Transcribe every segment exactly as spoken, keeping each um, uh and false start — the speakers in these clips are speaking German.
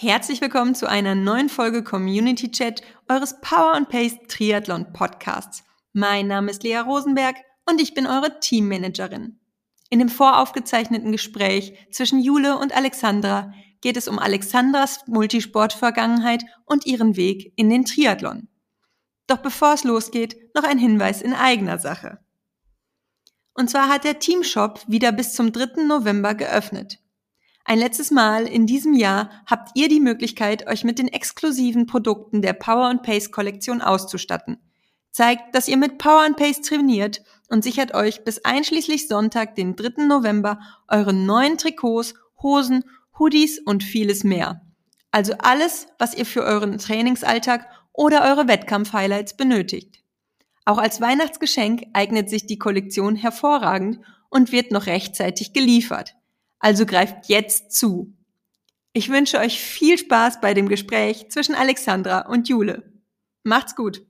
Herzlich willkommen zu einer neuen Folge Community Chat eures Power and Pace Triathlon Podcasts. Mein Name ist Lea Rosenberg und ich bin eure Teammanagerin. In dem voraufgezeichneten Gespräch zwischen Jule und Alexandra geht es um Alexandras Multisport-Vergangenheit und ihren Weg in den Triathlon. Doch bevor es losgeht, noch ein Hinweis in eigener Sache. Und zwar hat der Teamshop wieder bis zum dritten November geöffnet. Ein letztes Mal in diesem Jahr habt ihr die Möglichkeit, euch mit den exklusiven Produkten der Power and Pace Kollektion auszustatten. Zeigt, dass ihr mit Power and Pace trainiert und sichert euch bis einschließlich Sonntag, den dritten November, eure neuen Trikots, Hosen, Hoodies und vieles mehr. Also alles, was ihr für euren Trainingsalltag oder eure Wettkampf-Highlights benötigt. Auch als Weihnachtsgeschenk eignet sich die Kollektion hervorragend und wird noch rechtzeitig geliefert. Also greift jetzt zu. Ich wünsche euch viel Spaß bei dem Gespräch zwischen Alexandra und Jule. Macht's gut.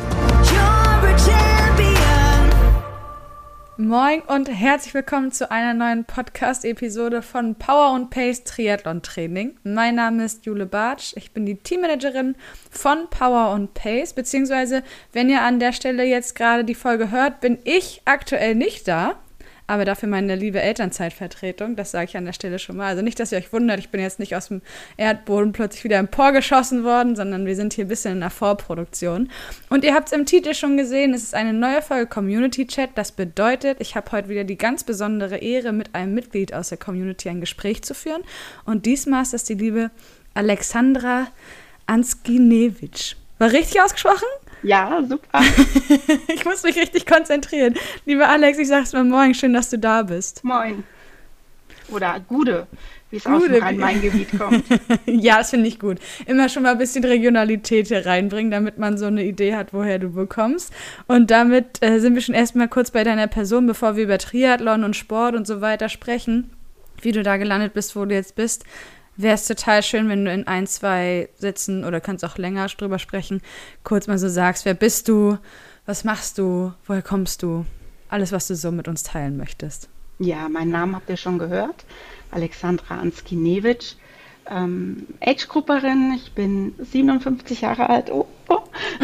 Moin und herzlich willkommen zu einer neuen Podcast-Episode von Power and Pace Triathlon Training. Mein Name ist Jule Bartsch, ich bin die Teammanagerin von Power and Pace, beziehungsweise wenn ihr an der Stelle jetzt gerade die Folge hört, bin ich aktuell nicht da. Aber dafür meine liebe Elternzeitvertretung, das sage ich an der Stelle schon mal. Also nicht, dass ihr euch wundert, ich bin jetzt nicht aus dem Erdboden plötzlich wieder emporgeschossen worden, sondern wir sind hier ein bisschen in der Vorproduktion. Und ihr habt es im Titel schon gesehen, es ist eine neue Folge Community Chat. Das bedeutet, ich habe heute wieder die ganz besondere Ehre, mit einem Mitglied aus der Community ein Gespräch zu führen. Und diesmal ist das die liebe Alexandra Anskinewicz. War richtig ausgesprochen? Ja, super. Ich muss mich richtig konzentrieren. Lieber Alex, ich sag's mal moin, schön, dass du da bist. Moin. Oder Gude, wie es aus dem Rhein-Main-Gebiet kommt. Ja, das finde ich gut. Immer schon mal ein bisschen Regionalität hier reinbringen, damit man so eine Idee hat, woher du bekommst. Und damit äh, sind wir schon erstmal kurz bei deiner Person, bevor wir über Triathlon und Sport und so weiter sprechen, wie du da gelandet bist, wo du jetzt bist. Wäre es total schön, wenn du in ein, zwei Sätzen oder kannst auch länger drüber sprechen, kurz mal so sagst, wer bist du, was machst du, woher kommst du, alles, was du so mit uns teilen möchtest. Ja, meinen Namen habt ihr schon gehört, Alexandra Anskinewicz, ähm, Age-Grupperin, ich bin siebenundfünfzig Jahre alt, oh, oh.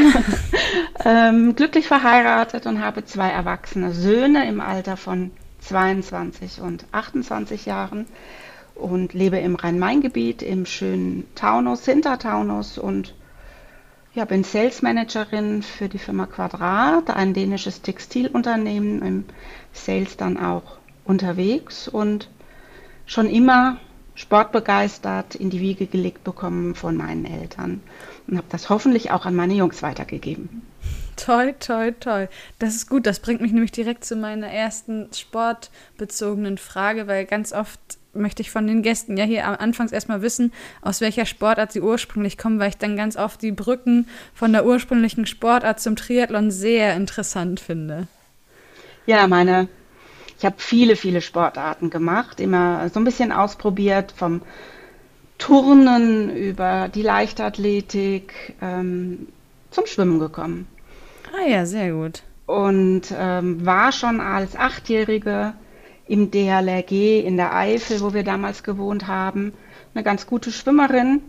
ähm, glücklich verheiratet und habe zwei erwachsene Söhne im Alter von zweiundzwanzig und achtundzwanzig Jahren. Und lebe im Rhein-Main-Gebiet, im schönen Taunus, Hintertaunus und ja, bin Sales Managerin für die Firma Quadrat, ein dänisches Textilunternehmen, im Sales dann auch unterwegs und schon immer sportbegeistert in die Wiege gelegt bekommen von meinen Eltern und habe das hoffentlich auch an meine Jungs weitergegeben. Toll, toll, toll. Das ist gut, das bringt mich nämlich direkt zu meiner ersten sportbezogenen Frage, weil ganz oft möchte ich von den Gästen ja hier am Anfangs erstmal wissen, aus welcher Sportart sie ursprünglich kommen, weil ich dann ganz oft die Brücken von der ursprünglichen Sportart zum Triathlon sehr interessant finde. Ja, meine, ich habe viele, viele Sportarten gemacht, immer so ein bisschen ausprobiert, vom Turnen über die Leichtathletik ähm, zum Schwimmen gekommen. Ah ja, sehr gut. Und ähm, war schon als Achtjährige im D L R G in der Eifel, wo wir damals gewohnt haben, eine ganz gute Schwimmerin.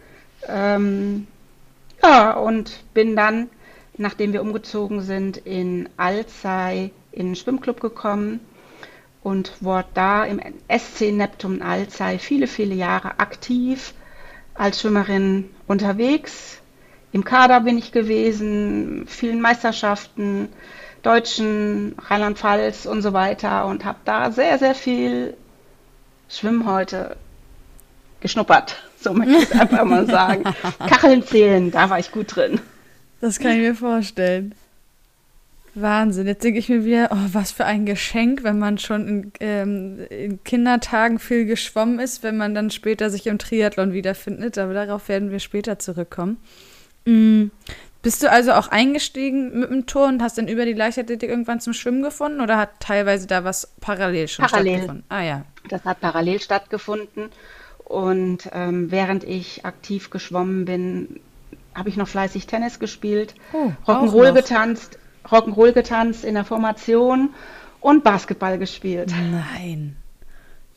Ähm, ja, und bin dann, nachdem wir umgezogen sind, in Alzey in den Schwimmclub gekommen und wurde da im S C Neptun Alzey viele, viele Jahre aktiv als Schwimmerin unterwegs. Im Kader bin ich gewesen, vielen Meisterschaften, Deutschen, Rheinland-Pfalz und so weiter und habe da sehr, sehr viel Schwimmen heute geschnuppert, so möchte ich es einfach mal sagen. Kacheln zählen, da war ich gut drin. Das kann ich mir vorstellen. Wahnsinn, jetzt denke ich mir wieder, oh, was für ein Geschenk, wenn man schon in, ähm, in Kindertagen viel geschwommen ist, wenn man dann später sich im Triathlon wiederfindet, aber darauf werden wir später zurückkommen. Mhm. Bist du also auch eingestiegen mit dem Turnen und hast dann über die Leichtathletik irgendwann zum Schwimmen gefunden oder hat teilweise da was parallel schon Parallel. stattgefunden? Ah ja. Das hat parallel stattgefunden und ähm, während ich aktiv geschwommen bin, habe ich noch fleißig Tennis gespielt, Oh, Rock'n'Roll auch noch. getanzt, Rock'n'Roll getanzt in der Formation und Basketball gespielt. Nein.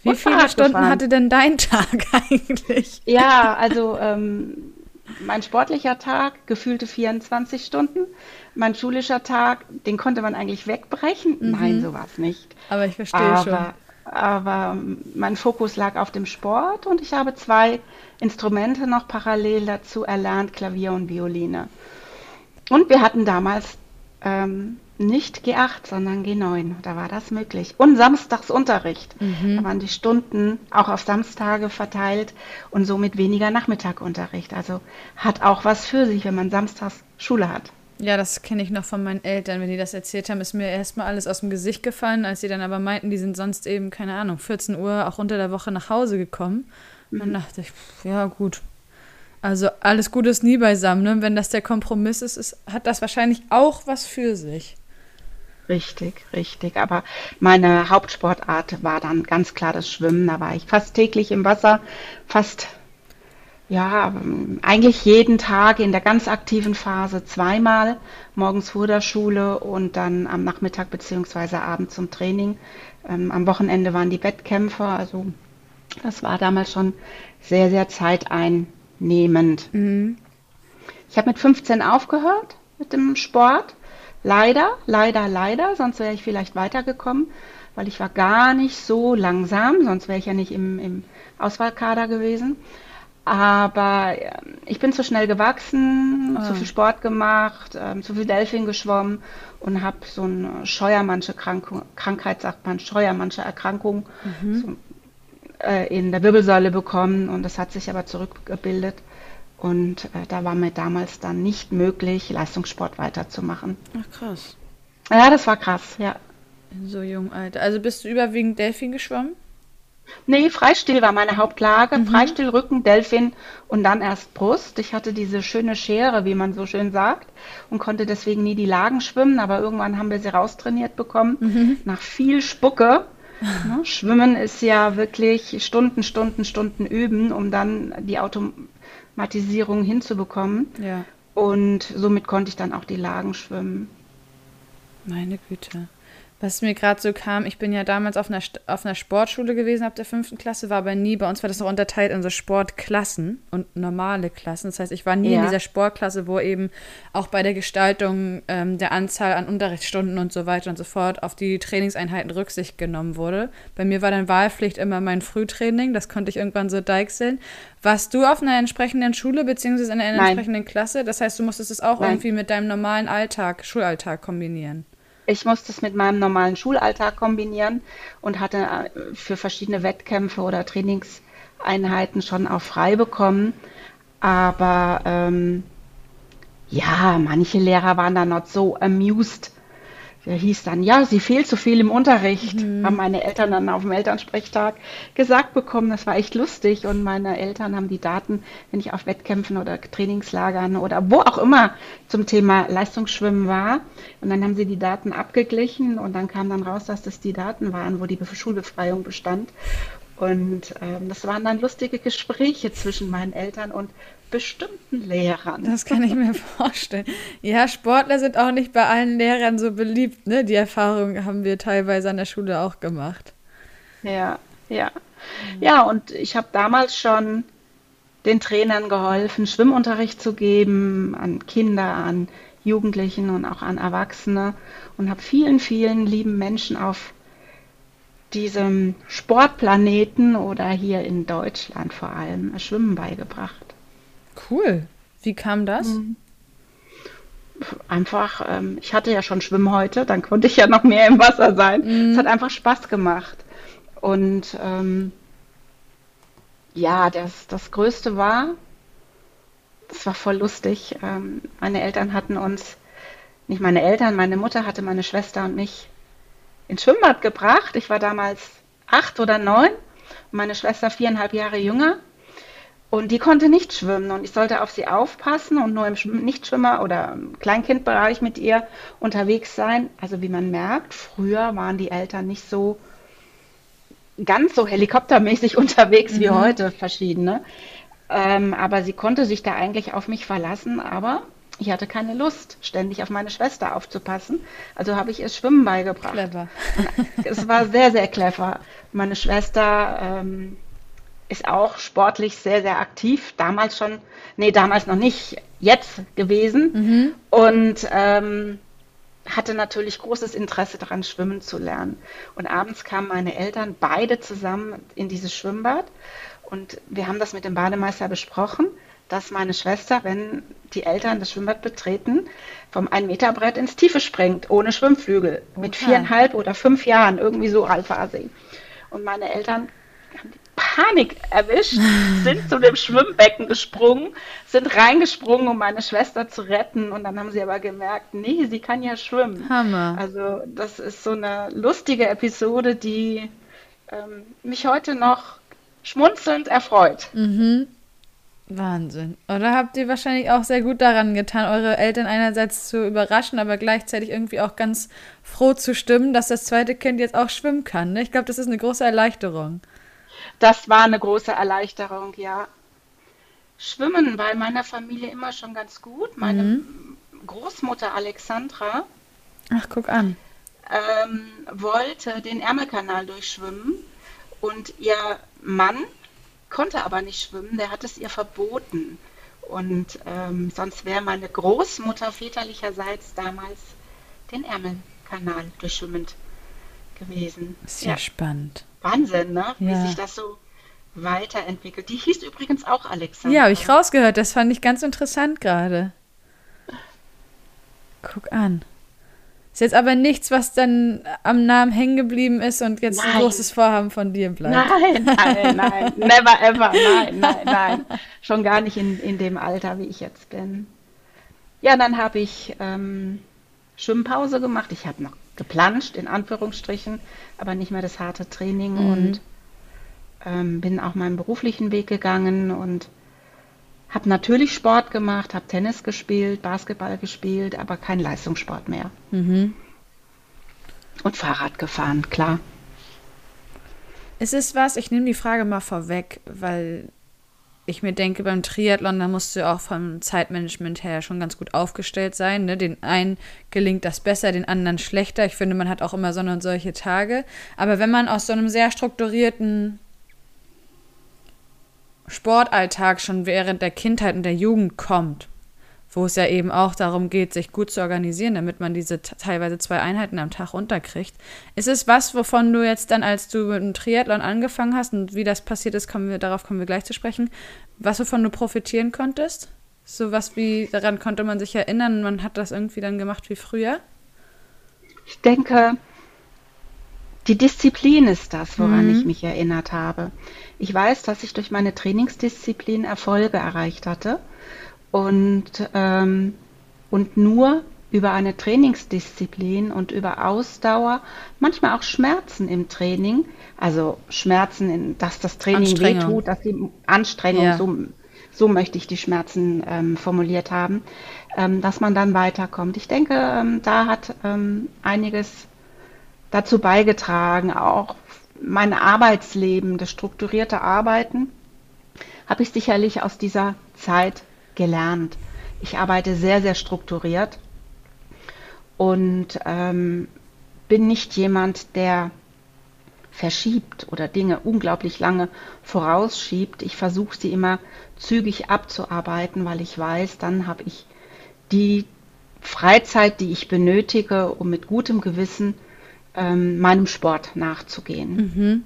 Wie und viele Fahrrad Stunden gefahren. hatte denn dein Tag eigentlich? Ja, also ähm, mein sportlicher Tag, gefühlte vierundzwanzig Stunden. Mein schulischer Tag, den konnte man eigentlich wegbrechen. Nein, Mhm. so war es nicht. Aber ich verstehe schon. Aber, aber ähm, mein Fokus lag auf dem Sport und ich habe zwei Instrumente noch parallel dazu erlernt, Klavier und Violine. Und wir hatten damals ähm, nicht G acht, sondern G neun. Da war das möglich. Und Samstagsunterricht. Da Mhm. waren die Stunden auch auf Samstage verteilt und somit weniger Nachmittagunterricht. Also hat auch was für sich, wenn man samstags Schule hat. Ja, das kenne ich noch von meinen Eltern. Wenn die das erzählt haben, ist mir erstmal alles aus dem Gesicht gefallen, als sie dann aber meinten, die sind sonst eben, keine Ahnung, vierzehn Uhr auch unter der Woche nach Hause gekommen. Dann dachte ich, pff, ja gut. Also alles Gute ist nie beisammen, ne? Wenn das der Kompromiss ist, ist, hat das wahrscheinlich auch was für sich. Richtig, richtig. Aber meine Hauptsportart war dann ganz klar das Schwimmen. Da war ich fast täglich im Wasser, fast, ja, ähm, eigentlich jeden Tag in der ganz aktiven Phase zweimal, morgens vor der Schule und dann am Nachmittag beziehungsweise abends zum Training. Ähm, am Wochenende waren die Wettkämpfe, also das war damals schon sehr, sehr zeiteinnehmend. Mhm. Ich habe mit fünfzehn aufgehört mit dem Sport. Leider, leider, leider, sonst wäre ich vielleicht weitergekommen, weil ich war gar nicht so langsam, sonst wäre ich ja nicht im, im Auswahlkader gewesen. Aber ähm, ich bin zu schnell gewachsen, zu Ah, viel Sport gemacht, ähm, zu viel Delfin geschwommen und habe so eine Scheuermannsche Krankung, Krankheit, sagt man, Scheuermannsche Erkrankung mhm. so, äh, in der Wirbelsäule bekommen und das hat sich aber zurückgebildet. Und äh, da war mir damals dann nicht möglich, Leistungssport weiterzumachen. Ach krass. Ja, das war krass, ja. In so jungem Alter. Also bist du überwiegend Delfin geschwommen? Nee, Freistil war meine Hauptlage. Mhm. Freistil, Rücken, Delfin und dann erst Brust. Ich hatte diese schöne Schere, wie man so schön sagt, und konnte deswegen nie die Lagen schwimmen. Aber irgendwann haben wir sie raustrainiert bekommen, Mhm. nach viel Spucke. Ne? Schwimmen ist ja wirklich Stunden, Stunden, Stunden üben, um dann die Automatisierung hinzubekommen. Ja, Und somit konnte ich dann auch die Lagen schwimmen. meine Güte. Was mir gerade so kam, ich bin ja damals auf einer, St- auf einer Sportschule gewesen ab der fünften Klasse, war aber nie, bei uns war das noch unterteilt in so Sportklassen und normale Klassen. Das heißt, ich war nie in Ja. dieser Sportklasse, wo eben auch bei der Gestaltung ähm, der Anzahl an Unterrichtsstunden und so weiter und so fort auf die Trainingseinheiten Rücksicht genommen wurde. Bei mir war dann Wahlpflicht immer mein Frühtraining, das konnte ich irgendwann so deichseln. Warst du auf einer entsprechenden Schule beziehungsweise in einer Nein, entsprechenden Klasse? Das heißt, du musstest es auch nein. irgendwie mit deinem normalen Alltag, Schulalltag kombinieren. Ich musste es mit meinem normalen Schulalltag kombinieren und hatte äh, für verschiedene Wettkämpfe oder Trainingseinheiten schon auch frei bekommen. Aber ähm, ja, manche Lehrer waren dann not so amused. Der hieß dann, ja, sie fehlt zu viel im Unterricht, haben meine Eltern dann auf dem Elternsprechtag gesagt bekommen. Das war echt lustig. Und meine Eltern haben die Daten, wenn ich auf Wettkämpfen oder Trainingslagern oder wo auch immer zum Thema Leistungsschwimmen war. Und dann haben sie die Daten abgeglichen und dann kam dann raus, dass das die Daten waren, wo die Be- Schulbefreiung bestand. Und ähm, das waren dann lustige Gespräche zwischen meinen Eltern und bestimmten Lehrern. Das kann ich mir vorstellen. Ja, Sportler sind auch nicht bei allen Lehrern so beliebt, ne? Die Erfahrung haben wir teilweise an der Schule auch gemacht. Ja, ja. Ja, und ich habe damals schon den Trainern geholfen, Schwimmunterricht zu geben an Kinder, an Jugendlichen und auch an Erwachsene und habe vielen, vielen lieben Menschen auf diesem Sportplaneten oder hier in Deutschland vor allem Schwimmen beigebracht. Cool. Wie kam das? Einfach, ähm, ich hatte ja schon Schwimmhäute, dann konnte ich ja noch mehr im Wasser sein. Es hat Mhm. einfach Spaß gemacht. Und ähm, ja, das, das Größte war, das war voll lustig. Ähm, meine Eltern hatten uns, nicht meine Eltern, meine Mutter hatte meine Schwester und mich ins Schwimmbad gebracht. Ich war damals acht oder neun, und meine Schwester viereinhalb Jahre jünger. Und die konnte nicht schwimmen und ich sollte auf sie aufpassen und nur im Schwimm- Nichtschwimmer- oder im Kleinkindbereich mit ihr unterwegs sein. Also wie man merkt, früher waren die Eltern nicht so ganz so helikoptermäßig unterwegs wie Mhm. heute, verschiedene. Ähm, aber sie konnte sich da eigentlich auf mich verlassen. Aber ich hatte keine Lust, ständig auf meine Schwester aufzupassen. Also habe ich ihr Schwimmen beigebracht. Clever. Es war sehr, sehr clever. Meine Schwester ähm, ist auch sportlich sehr, sehr aktiv. Damals schon, nee, damals noch nicht, jetzt gewesen. Mhm. Und ähm, hatte natürlich großes Interesse daran, schwimmen zu lernen. Und abends kamen meine Eltern beide zusammen in dieses Schwimmbad. Und wir haben das mit dem Bademeister besprochen, dass meine Schwester, wenn die Eltern das Schwimmbad betreten, vom ein-Meter-Brett ins Tiefe springt, ohne Schwimmflügel. Mit Okay. viereinhalb oder fünf Jahren, irgendwie so alt war sie. Und meine Eltern haben die Panik erwischt, sind zu dem Schwimmbecken gesprungen, sind reingesprungen, um meine Schwester zu retten. Und dann haben sie aber gemerkt, nee, sie kann ja schwimmen. Hammer. Also das ist so eine lustige Episode, die ähm, mich heute noch schmunzelnd erfreut. Mhm. Wahnsinn. Oder habt ihr wahrscheinlich auch sehr gut daran getan, eure Eltern einerseits zu überraschen, aber gleichzeitig irgendwie auch ganz froh zu stimmen, dass das zweite Kind jetzt auch schwimmen kann. Ne? Ich glaube, das ist eine große Erleichterung. Das war eine große Erleichterung, ja. Schwimmen war in meiner Familie immer schon ganz gut. Meine Mhm. Großmutter Alexandra Ach, guck an. ähm, wollte den Ärmelkanal durchschwimmen und ihr Mann konnte aber nicht schwimmen, der hat es ihr verboten. Und ähm, sonst wäre meine Großmutter väterlicherseits damals den Ärmelkanal durchschwimmend gewesen. Ist ja, Ja, spannend. Wahnsinn, ne? Wie Ja. sich das so weiterentwickelt. Die hieß übrigens auch Ja, Alexandra. habe ich rausgehört. Das fand ich ganz interessant gerade. Guck an. Ist jetzt aber nichts, was dann am Namen hängen geblieben ist und jetzt ein Nein. großes Vorhaben von dir bleibt. Nein, nein, nein, never ever, nein, nein, nein. Schon gar nicht in, in dem Alter, wie ich jetzt bin. Ja, dann habe ich ähm, Schwimmpause gemacht. Ich habe noch geplanscht, in Anführungsstrichen, aber nicht mehr das harte Training Mhm. und ähm, bin auch meinen beruflichen Weg gegangen und habe natürlich Sport gemacht, habe Tennis gespielt, Basketball gespielt, aber kein Leistungssport mehr. Mhm. Und Fahrrad gefahren, klar. Ist es was, ich nehme die Frage mal vorweg, weil ich mir denke, beim Triathlon, da musst du auch vom Zeitmanagement her schon ganz gut aufgestellt sein. Ne? Den einen gelingt das besser, den anderen schlechter. Ich finde, man hat auch immer so und solche Tage. Aber wenn man aus so einem sehr strukturierten Sportalltag schon während der Kindheit und der Jugend kommt, wo es ja eben auch darum geht, sich gut zu organisieren, damit man diese t- teilweise zwei Einheiten am Tag runterkriegt. Ist es was, wovon du jetzt dann, als du mit dem Triathlon angefangen hast und wie das passiert ist, kommen wir, darauf kommen wir gleich zu sprechen, was wovon du profitieren konntest? So was wie, daran konnte man sich erinnern, man hat das irgendwie dann gemacht wie früher? Ich denke, die Disziplin ist das, woran Mhm. ich mich erinnert habe. Ich weiß, dass ich durch meine Trainingsdisziplin Erfolge erreicht hatte und, ähm, und nur über eine Trainingsdisziplin und über Ausdauer, manchmal auch Schmerzen im Training, also Schmerzen, in, dass das Training Anstrengung. wehtut, dass die Anstrengung, Ja. so, so möchte ich die Schmerzen ähm, formuliert haben, ähm, dass man dann weiterkommt. Ich denke, ähm, da hat ähm, einiges dazu beigetragen, auch mein Arbeitsleben, das strukturierte Arbeiten, habe ich sicherlich aus dieser Zeit gelernt. Ich arbeite sehr, sehr strukturiert und ähm, bin nicht jemand, der verschiebt oder Dinge unglaublich lange vorausschiebt. Ich versuche sie immer zügig abzuarbeiten, weil ich weiß, dann habe ich die Freizeit, die ich benötige, um mit gutem Gewissen ähm, meinem Sport nachzugehen. Mhm.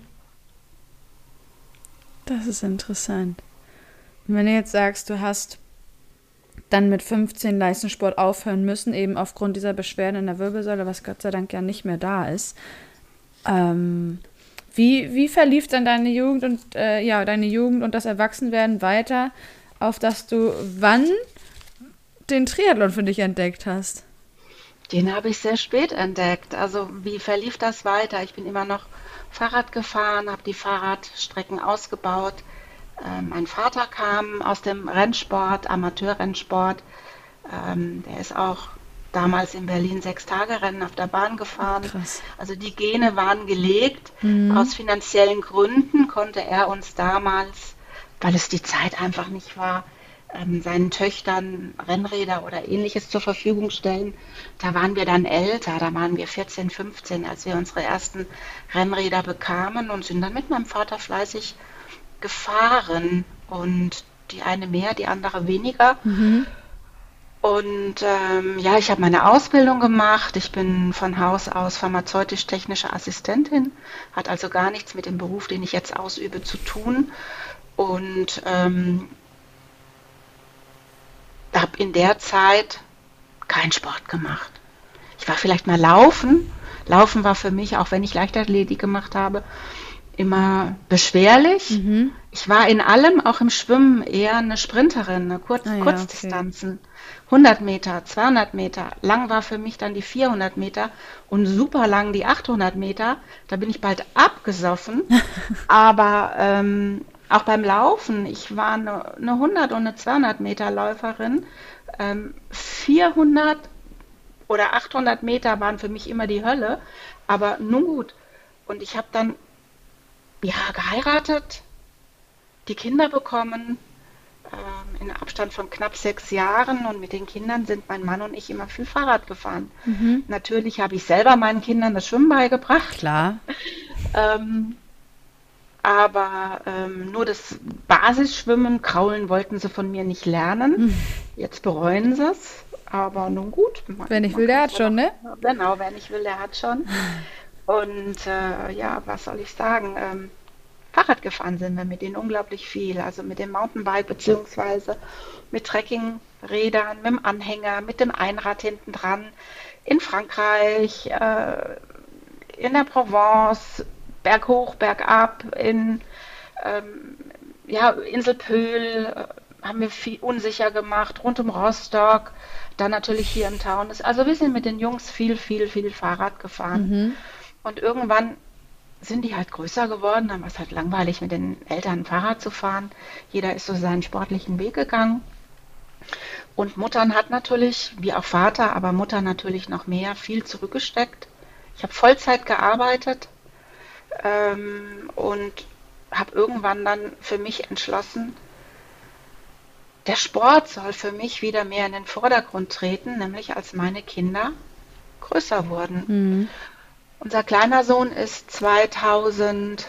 Das ist interessant. Und wenn du jetzt sagst, du hast dann mit fünfzehn Leistungssport aufhören müssen, eben aufgrund dieser Beschwerden in der Wirbelsäule, was Gott sei Dank ja nicht mehr da ist. Ähm, wie, wie verlief dann deine Jugend und äh, ja, deine Jugend und das Erwachsenwerden weiter, auf dass du wann den Triathlon für dich entdeckt hast? Den habe ich sehr spät entdeckt. Also wie verlief das weiter? Ich bin immer noch Fahrrad gefahren, habe die Fahrradstrecken ausgebaut. Ähm, mein Vater kam aus dem Rennsport, Amateurrennsport. Ähm, der ist auch damals in Berlin Sechstagerennen auf der Bahn gefahren. Krass. Also die Gene waren gelegt. Mhm. Aus finanziellen Gründen konnte er uns damals, weil es die Zeit einfach nicht war, ähm, seinen Töchtern Rennräder oder ähnliches zur Verfügung stellen. Da waren wir dann älter, da waren wir vierzehn, fünfzehn, als wir unsere ersten Rennräder bekamen und sind dann mit meinem Vater fleißig gefahren. Und die eine mehr, die andere weniger. Mhm. Und ähm, ja, ich habe meine Ausbildung gemacht. Ich bin von Haus aus pharmazeutisch-technische Assistentin, hat also gar nichts mit dem Beruf, den ich jetzt ausübe, zu tun. Und ähm, habe in der Zeit keinen Sport gemacht. Ich war vielleicht mal laufen. Laufen war für mich, auch wenn ich Leichtathletik gemacht habe, immer beschwerlich. Mhm. Ich war in allem, auch im Schwimmen, eher eine Sprinterin, eine Kurz Ah ja, Kurzdistanzen. hundert Meter, zweihundert Meter. Lang war für mich dann die vierhundert Meter und super lang die achthundert Meter. Da bin ich bald abgesoffen. Aber ähm, auch beim Laufen, ich war eine, eine hundert und eine zweihundert Meter Läuferin. Ähm, vierhundert oder achthundert Meter waren für mich immer die Hölle. Aber nun gut. Und ich habe dann ja geheiratet, die Kinder bekommen, ähm, in Abstand von knapp sechs Jahren, und mit den Kindern sind mein Mann und ich immer viel Fahrrad gefahren. Mhm. Natürlich habe ich selber meinen Kindern das Schwimmen beigebracht, Klar. ähm, aber ähm, nur das Basisschwimmen, Kraulen wollten sie von mir nicht lernen. Mhm. Jetzt bereuen sie es, aber nun gut. Man, Wer nicht man will, der kann hat ja schon, ne? noch- Genau, wer nicht will, der hat schon. Und äh, ja, was soll ich sagen? Ähm, Fahrrad gefahren sind wir mit denen unglaublich viel. Also mit dem Mountainbike beziehungsweise mit Trekkingrädern, mit dem Anhänger, mit dem Einrad hinten dran. In Frankreich, äh, in der Provence, berghoch, bergab, in ähm, ja, Insel Pöhl äh, haben wir viel unsicher gemacht, rund um Rostock, dann natürlich hier im Taunus. Also wir sind mit den Jungs viel, viel, viel Fahrrad gefahren. Mhm. Und irgendwann sind die halt größer geworden, dann war es halt langweilig, mit den Eltern Fahrrad zu fahren. Jeder ist so seinen sportlichen Weg gegangen. Und Muttern hat natürlich, wie auch Vater, aber Mutter natürlich noch mehr, viel zurückgesteckt. Ich habe Vollzeit gearbeitet ähm, und habe irgendwann dann für mich entschlossen, der Sport soll für mich wieder mehr in den Vordergrund treten, nämlich als meine Kinder größer wurden. Mhm. Unser kleiner Sohn ist zweitausendachtzehn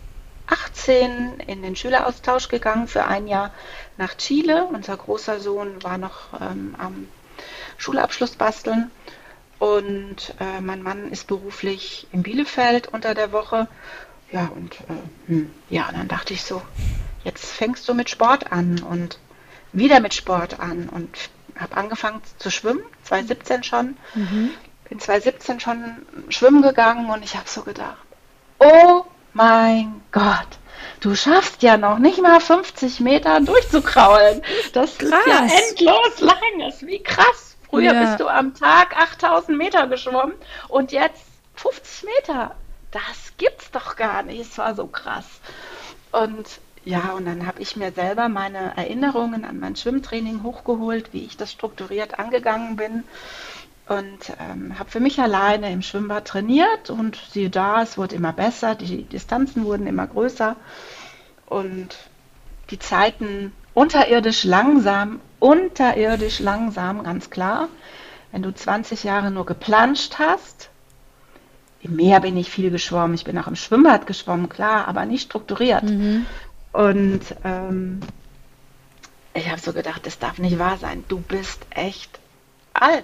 in den Schüleraustausch gegangen für ein Jahr nach Chile. Unser großer Sohn war noch ähm, am Schulabschluss basteln. Und äh, mein Mann ist beruflich in Bielefeld unter der Woche. Ja, und äh, hm, ja, dann dachte ich so, jetzt fängst du mit Sport an und wieder mit Sport an. Und habe angefangen zu schwimmen, zweitausendsiebzehn schon. Mhm. Bin zweitausendsiebzehn schon schwimmen gegangen und ich habe so gedacht, oh mein Gott, du schaffst ja noch nicht mal fünfzig Meter durchzukraulen. Das ist ja Krass. endlos lang. Das ist wie krass. Früher Ja. bist du am Tag achttausend Meter geschwommen und jetzt fünfzig Meter. Das gibt's doch gar nicht. Es war so krass. Und ja, und dann habe ich mir selber meine Erinnerungen an mein Schwimmtraining hochgeholt, wie ich das strukturiert angegangen bin. Und ähm, habe für mich alleine im Schwimmbad trainiert und siehe da, es wurde immer besser, die Distanzen wurden immer größer und die Zeiten unterirdisch langsam, unterirdisch langsam, ganz klar. Wenn du zwanzig Jahre nur geplanscht hast, im Meer bin ich viel geschwommen, ich bin auch im Schwimmbad geschwommen, klar, aber nicht strukturiert. Mhm. Und ähm, ich habe so gedacht, das darf nicht wahr sein, du bist echt alt.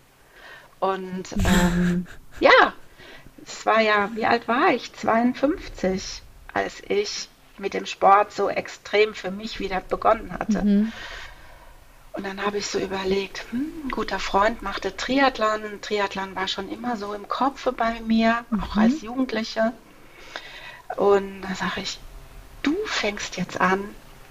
Und ähm, ja, es war ja, wie alt war ich? zweiundfünfzig, als ich mit dem Sport so extrem für mich wieder begonnen hatte. Mhm. Und dann habe ich so überlegt, hm, ein guter Freund machte Triathlon. Triathlon war schon immer so im Kopf bei mir, auch als Jugendliche. Und da sage ich, du fängst jetzt an,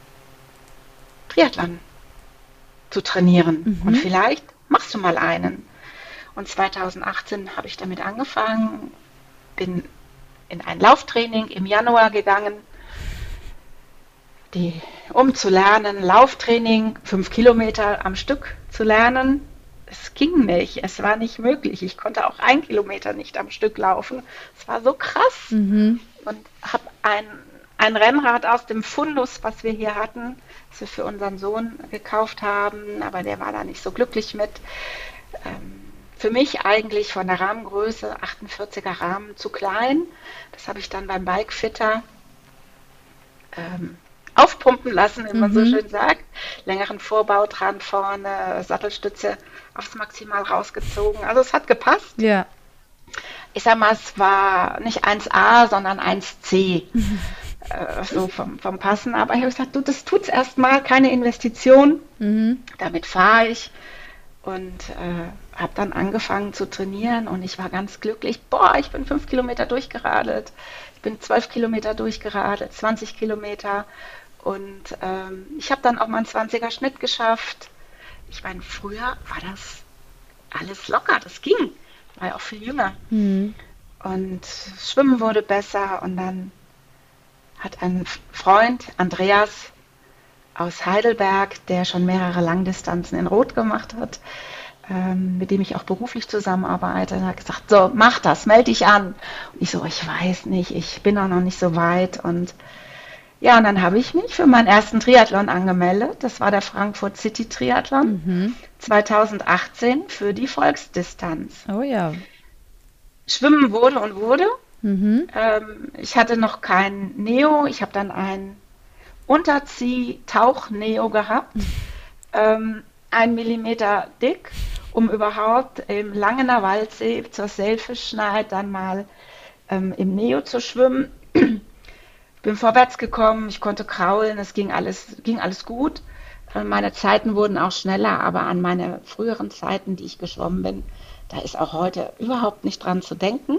Triathlon zu trainieren. Mhm. Und vielleicht machst du mal einen. Und zweitausendachtzehn habe ich damit angefangen, bin in ein Lauftraining im Januar gegangen, die, um zu lernen, Lauftraining, fünf Kilometer am Stück zu lernen. Es ging nicht, es war nicht möglich. Ich konnte auch ein Kilometer nicht am Stück laufen. Es war so krass. Mhm. Und habe ein, ein Rennrad aus dem Fundus, was wir hier hatten, das wir für unseren Sohn gekauft haben, aber der war da nicht so glücklich mit. Ähm, für mich eigentlich von der Rahmengröße achtundvierziger Rahmen zu klein. Das habe ich dann beim Bikefitter ähm, aufpumpen lassen, wie man Mhm. so schön sagt. Längeren Vorbau dran vorne, Sattelstütze aufs Maximal rausgezogen. Also es hat gepasst. Ja. Ich sag mal, es war nicht eins a, sondern eins c, äh, so vom, vom Passen. Aber ich habe gesagt, du, das tut's erstmal, keine Investition. Mhm. Damit fahre ich und äh, habe dann angefangen zu trainieren und ich war ganz glücklich. Boah, ich bin fünf Kilometer durchgeradelt, ich bin zwölf Kilometer durchgeradelt, zwanzig Kilometer und ähm, ich habe dann auch mal einen zwanziger Schnitt geschafft. Ich meine, früher war das alles locker, das ging, war ja auch viel jünger. Mhm. Und Schwimmen wurde besser und dann hat ein Freund, Andreas aus Heidelberg, der schon mehrere Langdistanzen in Rot gemacht hat, ähm, mit dem ich auch beruflich zusammenarbeite, hat gesagt, so, mach das, melde dich an. Und ich so, ich weiß nicht, ich bin auch noch nicht so weit. Und ja, und dann habe ich mich für meinen ersten Triathlon angemeldet. Das war der Frankfurt City Triathlon Mhm. zweitausendachtzehn für die Volksdistanz. Oh ja. Schwimmen wurde und wurde. Mhm. Ähm, ich hatte noch kein Neo, ich habe dann ein Unterzieh-Tauch-Neo gehabt, ähm, ein Millimeter dick, um überhaupt im Langener Waldsee zur Sailfish-Schneid dann mal ähm, im Neo zu schwimmen. Bin vorwärts gekommen, ich konnte kraulen, es ging alles, ging alles gut. Äh, Meine Zeiten wurden auch schneller, aber an meine früheren Zeiten, die ich geschwommen bin, da ist auch heute überhaupt nicht dran zu denken.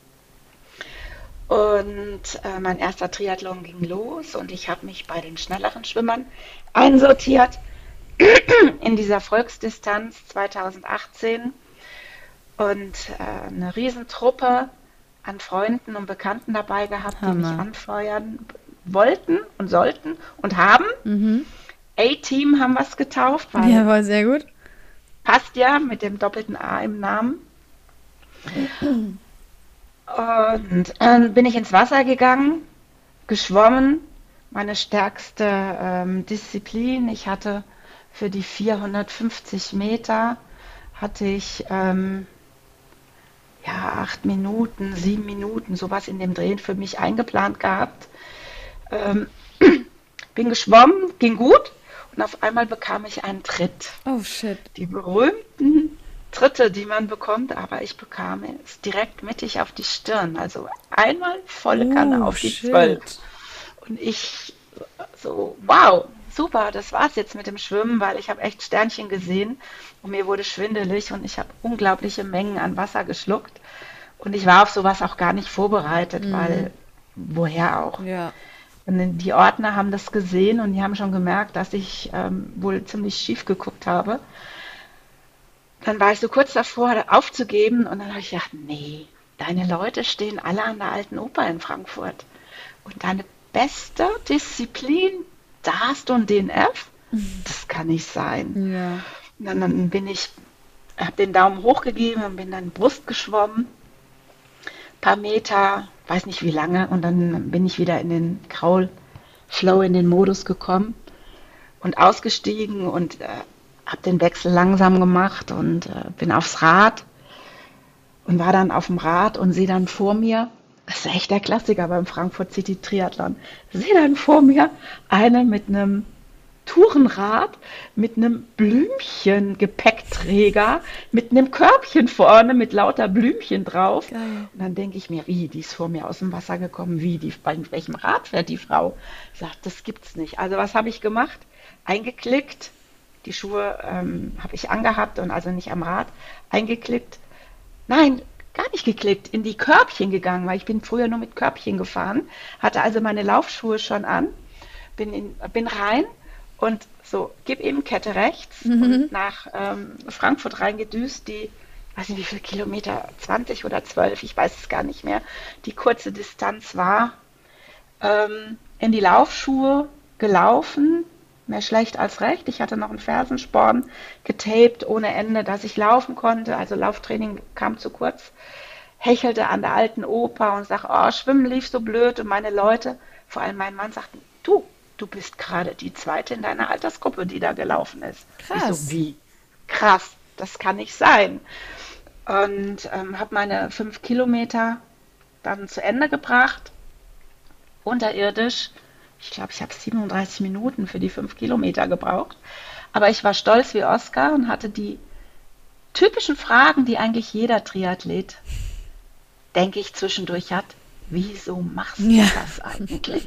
Und äh, mein erster Triathlon ging los und ich habe mich bei den schnelleren Schwimmern einsortiert in dieser Volksdistanz zweitausendachtzehn und äh, eine Riesentruppe an Freunden und Bekannten dabei gehabt, die mich Hammer. anfeuern wollten und sollten und haben. Mhm. A-Team haben wir es getauft, weil Jawohl, sehr gut. passt ja mit dem doppelten A im Namen. Und dann bin ich ins Wasser gegangen, geschwommen, meine stärkste ähm, Disziplin. Ich hatte für die vierhundertfünfzig Meter hatte ich ähm, ja acht Minuten, sieben Minuten, sowas in dem Drehen für mich eingeplant gehabt. Ähm, bin geschwommen, ging gut und auf einmal bekam ich einen Tritt. Oh shit. Die berühmten Tritte, die man bekommt, aber ich bekam es direkt mittig auf die Stirn. Also einmal volle Kanne Oh auf die shit. zwölf. Und ich so, wow, super, das war's jetzt mit dem Schwimmen, weil ich habe echt Sternchen gesehen und mir wurde schwindelig und ich habe unglaubliche Mengen an Wasser geschluckt. Und ich war auf sowas auch gar nicht vorbereitet, weil woher auch? Ja. Und die Ordner haben das gesehen und die haben schon gemerkt, dass ich ähm, wohl ziemlich schief geguckt habe. Dann war ich so kurz davor, aufzugeben und dann habe ich gedacht, nee, deine Leute stehen alle an der Alten Oper in Frankfurt. Und deine beste Disziplin, da hast du ein D N F? Das kann nicht sein. Ja. Und dann, dann bin ich, habe den Daumen hochgegeben und bin dann Brust geschwommen, paar Meter, weiß nicht wie lange, und dann bin ich wieder in den Kraul-Flow, in den Modus gekommen und ausgestiegen und äh, habe den Wechsel langsam gemacht und äh, bin aufs Rad und war dann auf dem Rad und sehe dann vor mir, das ist echt der Klassiker beim Frankfurt City Triathlon, sehe dann vor mir eine mit einem Tourenrad, mit einem Blümchen-Gepäckträger, mit einem Körbchen vorne mit lauter Blümchen drauf. Geil. Und dann denke ich mir, wie, die ist vor mir aus dem Wasser gekommen, wie, die, bei welchem Rad fährt die Frau? Ich sage, das gibt's nicht. Also was habe ich gemacht? Eingeklickt, die Schuhe ähm, habe ich angehabt und also nicht am Rad, eingeklickt. Nein, gar nicht geklickt, in die Körbchen gegangen, weil ich bin früher nur mit Körbchen gefahren, hatte also meine Laufschuhe schon an, bin, in, bin rein und so, gib eben Kette rechts und nach ähm, Frankfurt reingedüst, die, weiß nicht wie viele Kilometer, zwanzig oder zwölf, ich weiß es gar nicht mehr, die kurze Distanz war, ähm, in die Laufschuhe gelaufen, mehr schlecht als recht. Ich hatte noch einen Fersensporn getaped ohne Ende, dass ich laufen konnte. Also Lauftraining kam zu kurz. Hechelte an der Alten Oper und sag, oh, Schwimmen lief so blöd und meine Leute vor allem mein Mann sagten, du, du bist gerade die Zweite in deiner Altersgruppe, die da gelaufen ist. Krass. Ich so, wie? Krass, das kann nicht sein. Und ähm, habe meine fünf Kilometer dann zu Ende gebracht, unterirdisch. Ich glaube, ich habe siebenunddreißig Minuten für die fünf Kilometer gebraucht. Aber ich war stolz wie Oskar und hatte die typischen Fragen, die eigentlich jeder Triathlet, denke ich, zwischendurch hat. Wieso machst du Ja. das eigentlich?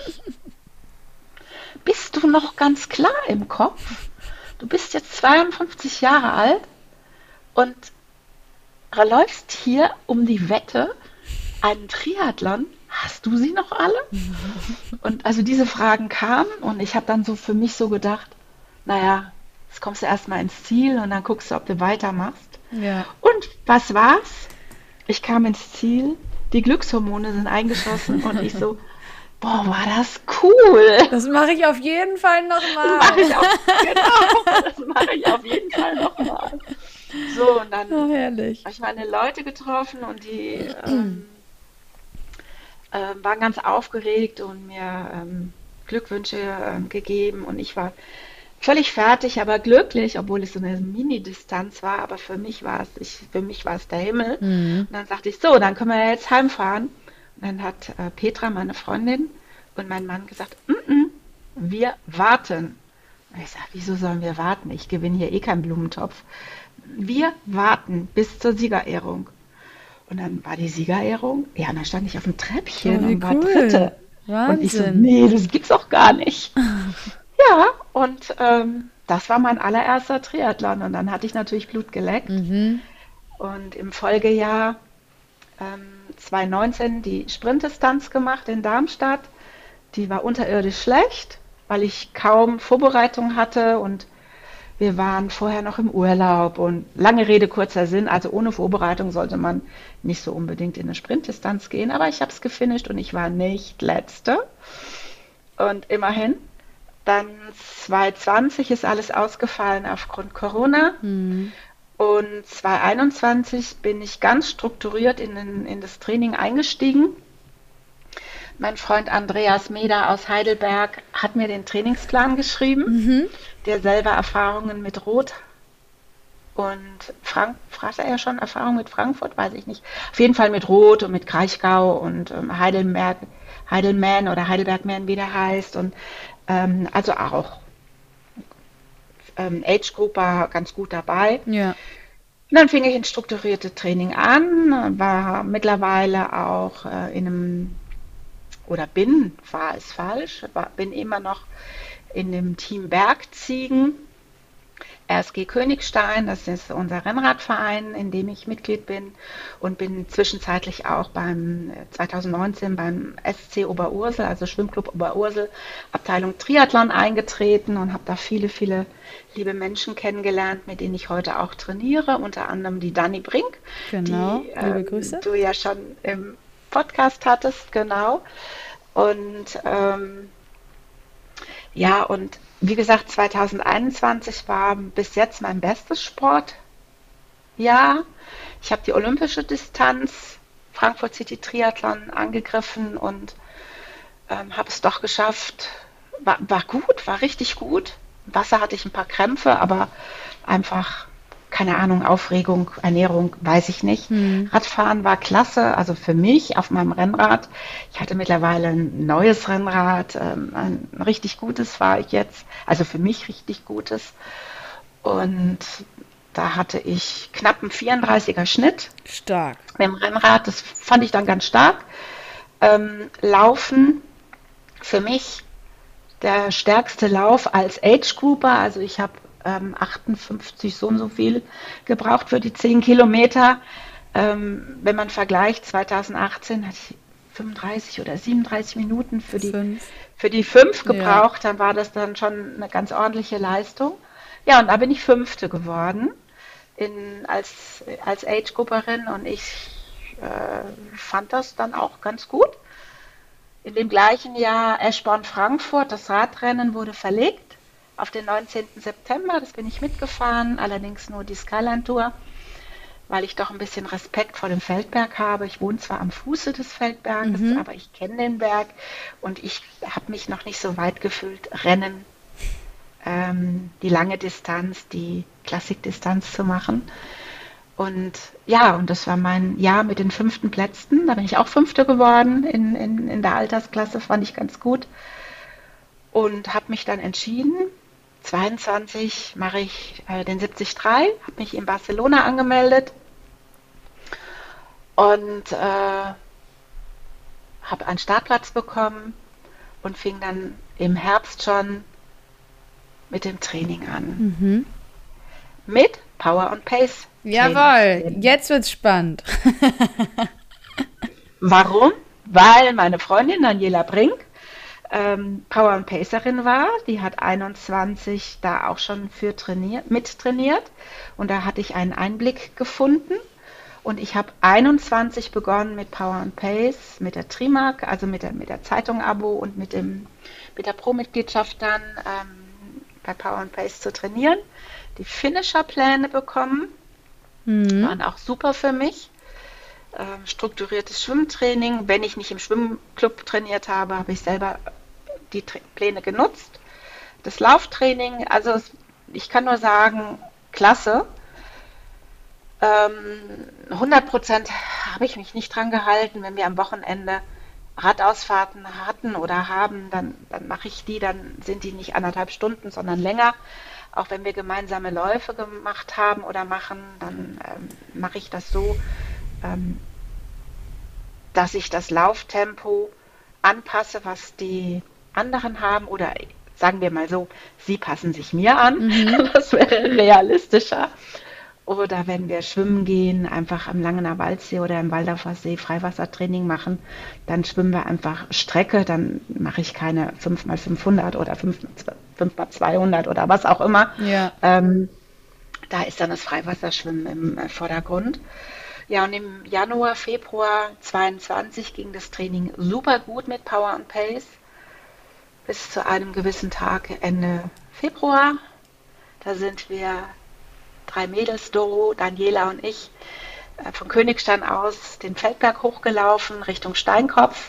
Bist du noch ganz klar im Kopf? Du bist jetzt zweiundfünfzig Jahre alt und läufst hier um die Wette einen Triathlon. Hast du sie noch alle? Und also diese Fragen kamen und ich habe dann so für mich so gedacht, naja, jetzt kommst du erstmal ins Ziel und dann guckst du, ob du weitermachst. Ja. Und was war's? Ich kam ins Ziel, die Glückshormone sind eingeschossen und ich so, boah, war das cool. Das mache ich auf jeden Fall Das nochmal. mache ich auf, genau, das mache ich auf jeden Fall nochmal. So, und dann Oh, herrlich. habe ich meine Leute getroffen und die ähm, äh, waren ganz aufgeregt und mir ähm, Glückwünsche ähm, gegeben und ich war völlig fertig, aber glücklich, obwohl es so eine Mini-Distanz war, aber für mich war es, ich, für mich war es der Himmel. Mhm. Und dann sagte ich, so, dann können wir ja jetzt heimfahren. Und dann hat äh, Petra, meine Freundin, und mein Mann gesagt, "Mm-mm, wir warten." Und ich sage, wieso sollen wir warten? Ich gewinne hier eh keinen Blumentopf. Wir warten bis zur Siegerehrung. Und dann war die Siegerehrung, ja, und dann stand ich auf dem Treppchen Oh, wie und war cool. Dritte. Und ich so, Wahnsinn. nee, das gibt's auch gar nicht. Ja, und ähm, das war mein allererster Triathlon. Und dann hatte ich natürlich Blut geleckt. Mhm. Und im Folgejahr ähm, zweitausendneunzehn die Sprintdistanz gemacht in Darmstadt. Die war unterirdisch schlecht, weil ich kaum Vorbereitung hatte und wir waren vorher noch im Urlaub und lange Rede, kurzer Sinn, also ohne Vorbereitung sollte man nicht so unbedingt in eine Sprintdistanz gehen, aber ich habe es gefinisht und ich war nicht Letzte und immerhin. Dann zweitausendzwanzig ist alles ausgefallen aufgrund Corona. Mhm. Und zweitausendeinundzwanzig bin ich ganz strukturiert in, den, in das Training eingestiegen. Mein Freund Andreas Meder aus Heidelberg hat mir den Trainingsplan geschrieben, Mhm. der selber Erfahrungen mit Rot und Frank, fragt er ja schon Erfahrung mit Frankfurt, weiß ich nicht. Auf jeden Fall mit Rot und mit Kraichgau und ähm, Heidelberg, Heidelman oder Heidelbergman, wie der heißt. Und ähm, also auch ähm, Age Group war ganz gut dabei. Ja. Und dann fing ich ein strukturiertes Training an, war mittlerweile auch äh, in einem, oder bin, war es falsch, war, bin immer noch in dem Team Bergziegen, R S G Königstein, das ist unser Rennradverein, in dem ich Mitglied bin und bin zwischenzeitlich auch beim äh, zweitausendneunzehn beim S C Oberursel, also Schwimmclub Oberursel, Abteilung Triathlon eingetreten und habe da viele, viele liebe Menschen kennengelernt, mit denen ich heute auch trainiere, unter anderem die Dani Brink, Genau. die Liebe ähm, Grüße. du ja schon im Podcast hattest, genau. Und ähm, ja, und wie gesagt, zweitausendeinundzwanzig war bis jetzt mein bestes Sportjahr. Ich habe die olympische Distanz, Frankfurt City Triathlon, angegriffen und ähm, habe es doch geschafft. War, war gut, war richtig gut. Im Wasser hatte ich ein paar Krämpfe, aber einfach, keine Ahnung, Aufregung, Ernährung, weiß ich nicht. Hm. Radfahren war klasse, also für mich auf meinem Rennrad. Ich hatte mittlerweile ein neues Rennrad, ähm, ein richtig gutes fahre ich jetzt, also für mich richtig gutes. Und da hatte ich knapp einen vierunddreißiger Schnitt Stark. mit dem Rennrad, das fand ich dann ganz stark. Ähm, Laufen für mich der stärkste Lauf als Age Grouper, also ich habe ähm, achtundfünfzig so und so viel gebraucht für die zehn Kilometer. Ähm, wenn man vergleicht, zweitausendachtzehn hatte ich fünfunddreißig oder siebenunddreißig Minuten für die, Fünf. für die fünf Ja. gebraucht, dann war das dann schon eine ganz ordentliche Leistung. Ja, und da bin ich Fünfte geworden in, als, als Age-Grupperin und ich äh, fand das dann auch ganz gut. In dem gleichen Jahr Eschborn-Frankfurt, das Radrennen wurde verlegt auf den neunzehnten September, das bin ich mitgefahren, allerdings nur die Skyline Tour, weil ich doch ein bisschen Respekt vor dem Feldberg habe. Ich wohne zwar am Fuße des Feldberges, Mhm. aber ich kenne den Berg und ich habe mich noch nicht so weit gefühlt, Rennen, ähm, die lange Distanz, die Klassikdistanz zu machen. Und ja, und das war mein Jahr mit den fünften Plätzen. Da bin ich auch Fünfte geworden in, in, in der Altersklasse, fand ich ganz gut. Und habe mich dann entschieden, zweiundzwanzig mache ich äh, den siebzig drei, habe mich in Barcelona angemeldet und äh, habe einen Startplatz bekommen und fing dann im Herbst schon mit dem Training an. Mhm. Mit Power und Pace. Jawohl, jetzt wird's spannend. Warum? Weil meine Freundin Daniela Brink ähm, Power und Pacerin war. Die hat einundzwanzig da auch schon für trainiert, mit trainiert. Und da hatte ich einen Einblick gefunden. Und ich habe einundzwanzig begonnen mit Power und Pace, mit der Trimark, also mit der, mit der Zeitung-Abo und mit, dem, mit der Pro-Mitgliedschaft dann ähm, bei Power und Pace zu trainieren. Die Finisher-Pläne bekommen, Mhm. waren auch super für mich. Ähm, strukturiertes Schwimmtraining. Wenn ich nicht im Schwimmclub trainiert habe, habe ich selber die Tra- Pläne genutzt. Das Lauftraining, also es, ich kann nur sagen, klasse. Ähm, hundert Prozent habe ich mich nicht dran gehalten. Wenn wir am Wochenende Radausfahrten hatten oder haben, dann, dann mache ich die, dann sind die nicht anderthalb Stunden, sondern länger. Auch wenn wir gemeinsame Läufe gemacht haben oder machen, dann ähm, mache ich das so, ähm, dass ich das Lauftempo anpasse, was die anderen haben. Oder sagen wir mal so, sie passen sich mir an. Mhm. Das wäre realistischer. Oder wenn wir schwimmen gehen, einfach am Langener Waldsee oder im Waldorfer See Freiwassertraining machen, dann schwimmen wir einfach Strecke, dann mache ich keine fünf mal fünfhundert oder fünf mal zweihundert oder was auch immer. Ja. Ähm, da ist dann das Freiwasserschwimmen im äh, Vordergrund. Ja, und im Januar, Februar zweiundzwanzig ging das Training super gut mit Power und Pace bis zu einem gewissen Tag Ende Februar. Da sind wir drei Mädels, Doro, Daniela und ich, äh, von Königstein aus den Feldberg hochgelaufen Richtung Steinkopf.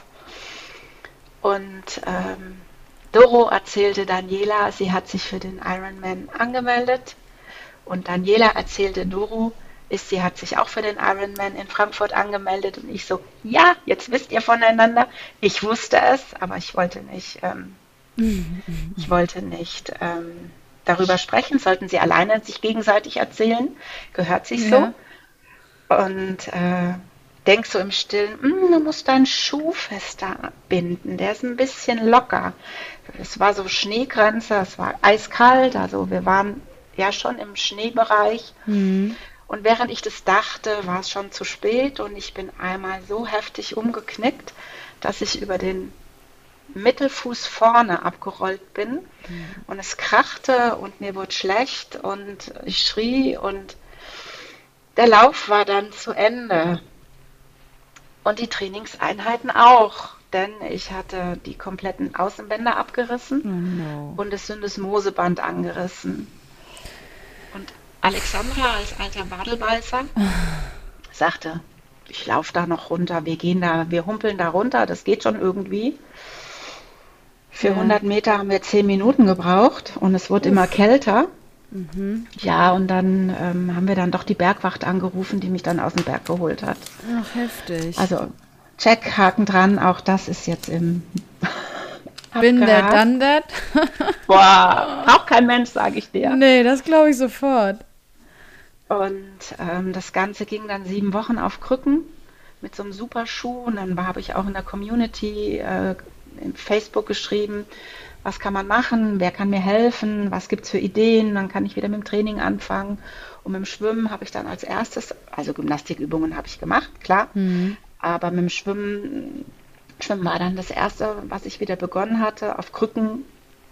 Und ähm, Doro erzählte Daniela, sie hat sich für den Ironman angemeldet. Und Daniela erzählte Doro, ist, sie hat sich auch für den Ironman in Frankfurt angemeldet. Und ich so, ja, jetzt wisst ihr voneinander. Ich wusste es, aber ich wollte nicht, ähm, ich wollte nicht ähm, darüber sprechen. Sollten sie alleine sich gegenseitig erzählen, gehört sich so. Ja. Und äh, denk so im Stillen, "Hm, du musst deinen Schuh fester binden, der ist ein bisschen locker." Es war so Schneegrenze, es war eiskalt, also wir waren ja schon im Schneebereich. Mhm. Und während ich das dachte, war es schon zu spät und ich bin einmal so heftig umgeknickt, dass ich über den Mittelfuß vorne abgerollt bin und es krachte und mir wurde schlecht und ich schrie und der Lauf war dann zu Ende und die Trainingseinheiten auch, denn ich hatte die kompletten Außenbänder abgerissen Oh no. und das Syndesmoseband angerissen. Und Alexandra als alter Wadelbeißer sagte, ich laufe da noch runter, wir gehen da, wir humpeln da runter, das geht schon irgendwie. Für Ja. hundert Meter haben wir zehn Minuten gebraucht und es wurde immer kälter. Mhm. Ja, und dann ähm, haben wir dann doch die Bergwacht angerufen, die mich dann aus dem Berg geholt hat. Ach, heftig. Also check, Haken dran, auch das ist jetzt im Bin der abgehakt. done that? Boah, auch kein Mensch, sage ich dir. Nee, das glaube ich sofort. Und ähm, das Ganze ging dann sieben Wochen auf Krücken mit so einem super Schuh. Und dann habe ich auch in der Community äh, in Facebook geschrieben, was kann man machen, wer kann mir helfen, was gibt es für Ideen, dann kann ich wieder mit dem Training anfangen. Und mit dem Schwimmen habe ich dann als erstes, also Gymnastikübungen habe ich gemacht, klar, Mhm. aber mit dem Schwimmen, Schwimmen war dann das erste, was ich wieder begonnen hatte, auf Krücken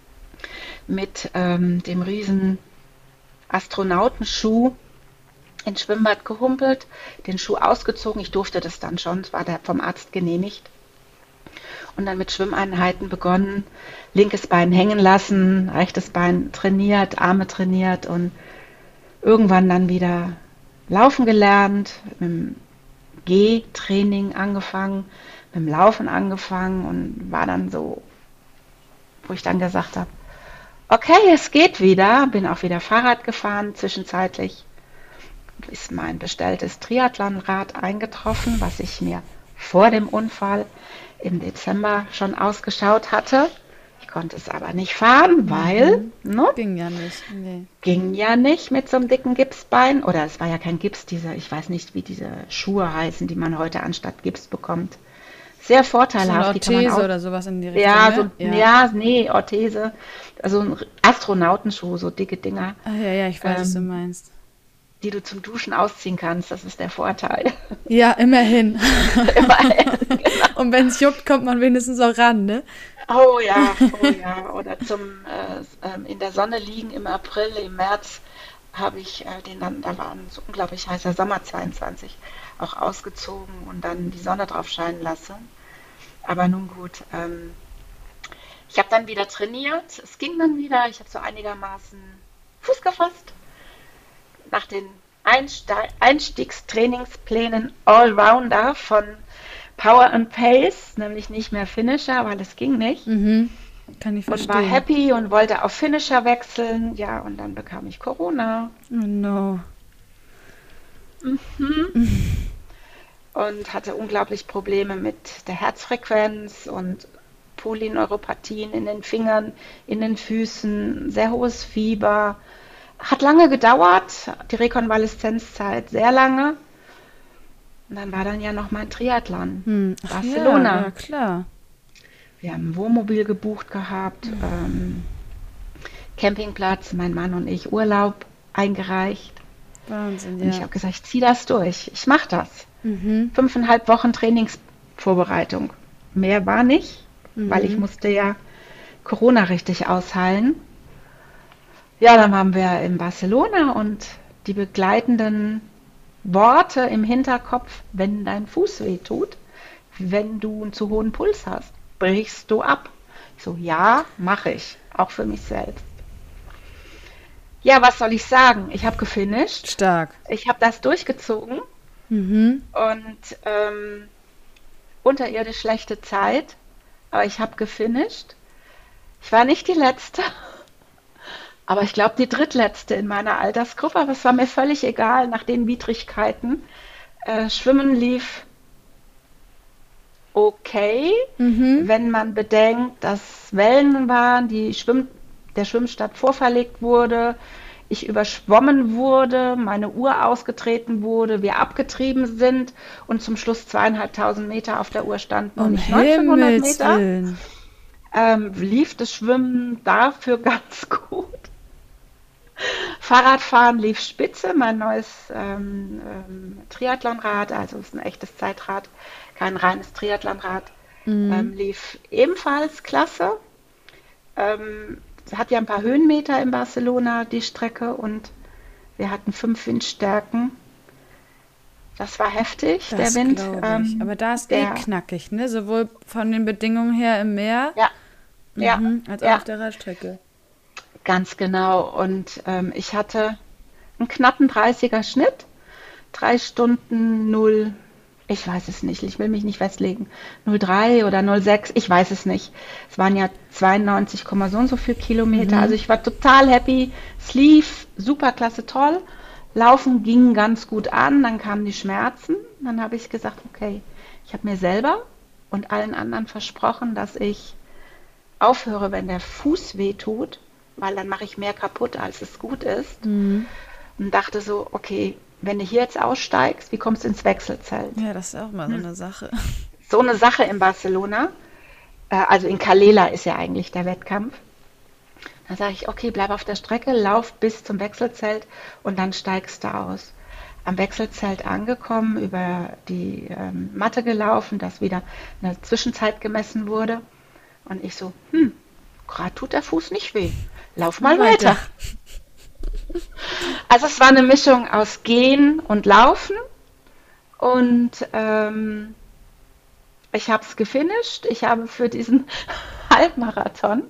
mit ähm, dem riesen Astronautenschuh ins Schwimmbad gehumpelt, den Schuh ausgezogen. Ich durfte das dann schon, es war der vom Arzt genehmigt. Und dann mit Schwimmeinheiten begonnen, linkes Bein hängen lassen, rechtes Bein trainiert, Arme trainiert und irgendwann dann wieder Laufen gelernt, mit dem Gehtraining angefangen, mit dem Laufen angefangen und war dann so, wo ich dann gesagt habe, okay, es geht wieder, bin auch wieder Fahrrad gefahren. Zwischenzeitlich ist mein bestelltes Triathlonrad eingetroffen, was ich mir vor dem Unfall im Dezember schon ausgeschaut hatte. Ich konnte es aber nicht fahren, weil, Mhm. ne, Ging ja nicht. Nee. ging ja nicht mit so einem dicken Gipsbein. Oder es war ja kein Gips, diese, ich weiß nicht, wie diese Schuhe heißen, die man heute anstatt Gips bekommt. Sehr So eine vorteilhaft, die kann man Orthese auch, oder sowas in die Richtung, ja, ne? so, Ja. ja, nee, Orthese, also ein Astronautenschuh, so dicke Dinger, Ah, ja, ja, ich weiß, was du ähm, meinst. die du zum Duschen ausziehen kannst. Das ist der Vorteil. Ja, immerhin. Immerhin, genau. Und wenn es juckt, kommt man wenigstens auch ran, ne? Oh ja, oh ja. Oder zum äh, ähm, in der Sonne liegen im April, im März habe ich äh, den dann, da war ein so unglaublich heißer Sommer zweiundzwanzig, auch ausgezogen und dann die Sonne drauf scheinen lassen. Aber nun gut, ähm, ich habe dann wieder trainiert. Es ging dann wieder. Ich habe so einigermaßen Fuß gefasst. Nach den Einste Einstiegstrainingsplänen Allrounder von Power and Pace, nämlich nicht mehr Finisher, weil es ging nicht. Mhm. Kann ich Und war verstehen. happy und wollte auf Finisher wechseln. Ja, und dann bekam ich Corona Oh no. und hatte unglaublich Probleme mit der Herzfrequenz und Polyneuropathien in den Fingern, in den Füßen, sehr hohes Fieber. Hat lange gedauert, die Rekonvaleszenzzeit sehr lange. Und dann war dann ja noch mein Triathlon, Hm. Ach ja, Barcelona. ja klar. Wir haben ein Wohnmobil gebucht gehabt, ähm, Campingplatz, mein Mann und ich Urlaub eingereicht. Wahnsinn, Und ich ja. habe gesagt, ich ziehe das durch, ich mache das. Mhm. Fünfeinhalb Wochen Trainingsvorbereitung. Mehr war nicht, weil ich Mhm. musste ja Corona richtig ausheilen. Ja, dann waren wir in Barcelona und die begleitenden Worte im Hinterkopf, wenn dein Fuß weh tut, wenn du einen zu hohen Puls hast, brichst du ab. Ich so, ja, mache ich, auch für mich selbst. Ja, was soll ich sagen? Ich habe gefinisht, Stark. ich habe das durchgezogen Mhm. und ähm, unterirdisch schlechte Zeit, aber ich habe gefinisht. Ich war nicht die Letzte, aber ich glaube die drittletzte in meiner Altersgruppe, aber es war mir völlig egal nach den Widrigkeiten. Äh, Schwimmen lief okay, Mhm. wenn man bedenkt, dass Wellen waren, die Schwimm der Schwimmstart vorverlegt wurde, ich überschwommen wurde, meine Uhr ausgetreten wurde, wir abgetrieben sind und zum Schluss zweieinhalbtausend Meter auf der Uhr standen und Um nicht neunzehnhundert Himmels Meter, Willen. ähm, lief das Schwimmen dafür ganz gut. Fahrradfahren lief spitze, mein neues ähm, ähm, Triathlonrad, also es ist ein echtes Zeitrad, kein reines Triathlonrad, ähm, Mhm. lief ebenfalls klasse. Ähm, es hat ja ein paar Höhenmeter in Barcelona, die Strecke, und wir hatten fünf Windstärken. Das war heftig, der Das Wind. glaube ich. Ähm, Aber da ist eh der, knackig, ne? Sowohl von den Bedingungen her im Meer, ja, ja, mhm, als auch ja, auf der Radstrecke. ganz genau. Und ähm, ich hatte einen knappen dreißiger Schnitt, drei Stunden null, ich weiß es nicht, ich will mich nicht festlegen, null Komma drei oder null Komma sechs, ich weiß es nicht. Es waren ja zweiundneunzig, Komma so und so viel Kilometer, also Mhm. ich war total happy, es lief super klasse, toll. Laufen ging ganz gut an, dann kamen die Schmerzen, dann habe ich gesagt, okay, ich habe mir selber und allen anderen versprochen, dass ich aufhöre, wenn der Fuß weh tut, weil dann mache ich mehr kaputt, als es gut ist. Mhm. Und dachte so, okay, wenn du hier jetzt aussteigst, wie kommst du ins Wechselzelt? Ja, das ist auch mal so eine Sache. So eine Sache in Barcelona, äh, also in Calella ist ja eigentlich der Wettkampf. Dann sage ich, okay, bleib auf der Strecke, lauf bis zum Wechselzelt und dann steigst du aus. Am Wechselzelt angekommen, über die ähm, Matte gelaufen, dass wieder eine Zwischenzeit gemessen wurde. Und ich so, hm, gerade tut der Fuß nicht weh. Lauf mal Weiter. weiter. Also es war eine Mischung aus Gehen und Laufen und ähm, ich habe es gefinisht. Ich habe für diesen Halbmarathon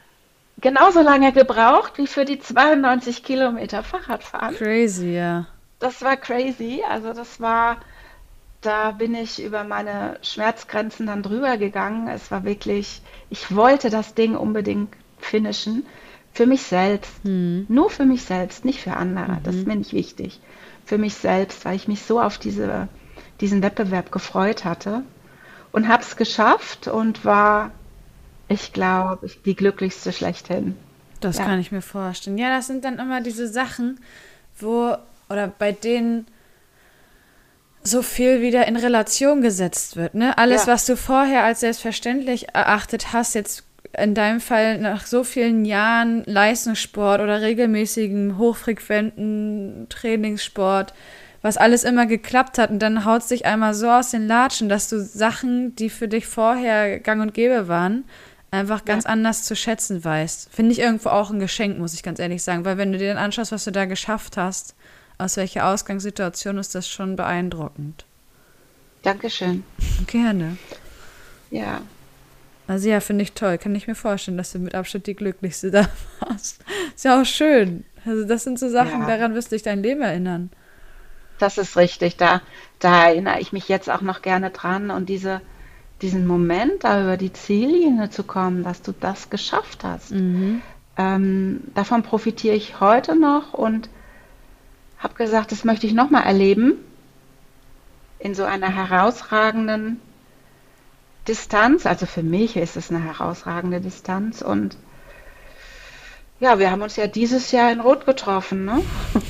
genauso lange gebraucht wie für die zweiundneunzig Kilometer Fahrradfahren. Crazy, ja. das war crazy. Also das war, da bin ich über meine Schmerzgrenzen dann drüber gegangen. Es war wirklich, ich wollte das Ding unbedingt finishen. Für mich selbst. Hm. Nur für mich selbst, nicht für andere. Das Mhm. ist mir nicht wichtig. Für mich selbst, weil ich mich so auf diese, diesen Wettbewerb gefreut hatte. Und habe es geschafft und war, ich glaube, die glücklichste schlechthin. Das Ja, kann ich mir vorstellen. Ja, das sind dann immer diese Sachen, wo oder bei denen so viel wieder in Relation gesetzt wird, ne? Alles, ja, was du vorher als selbstverständlich erachtet hast, jetzt in deinem Fall nach so vielen Jahren Leistungssport oder regelmäßigem, hochfrequenten Trainingssport, was alles immer geklappt hat und dann haut es dich einmal so aus den Latschen, dass du Sachen, die für dich vorher gang und gäbe waren, einfach ja. ganz anders zu schätzen weißt. Finde ich irgendwo auch ein Geschenk, muss ich ganz ehrlich sagen, weil wenn du dir dann anschaust, was du da geschafft hast, aus welcher Ausgangssituation, ist das schon beeindruckend. Dankeschön. Gerne. Ja, Also ja, finde ich toll. Kann ich mir vorstellen, dass du mit Abstand die Glücklichste da warst. Ist ja auch schön. Also das sind so Sachen, ja, daran wirst du dich dein Leben erinnern. das ist richtig. Da, da erinnere ich mich jetzt auch noch gerne dran und diese, diesen Moment, da über die Ziellinie zu kommen, dass du das geschafft hast. Mhm. Ähm, davon profitiere ich heute noch und habe gesagt, das möchte ich nochmal erleben in so einer herausragenden Distanz. Also für mich ist es eine herausragende Distanz. Und ja, wir haben uns ja dieses Jahr in Rot getroffen, ne?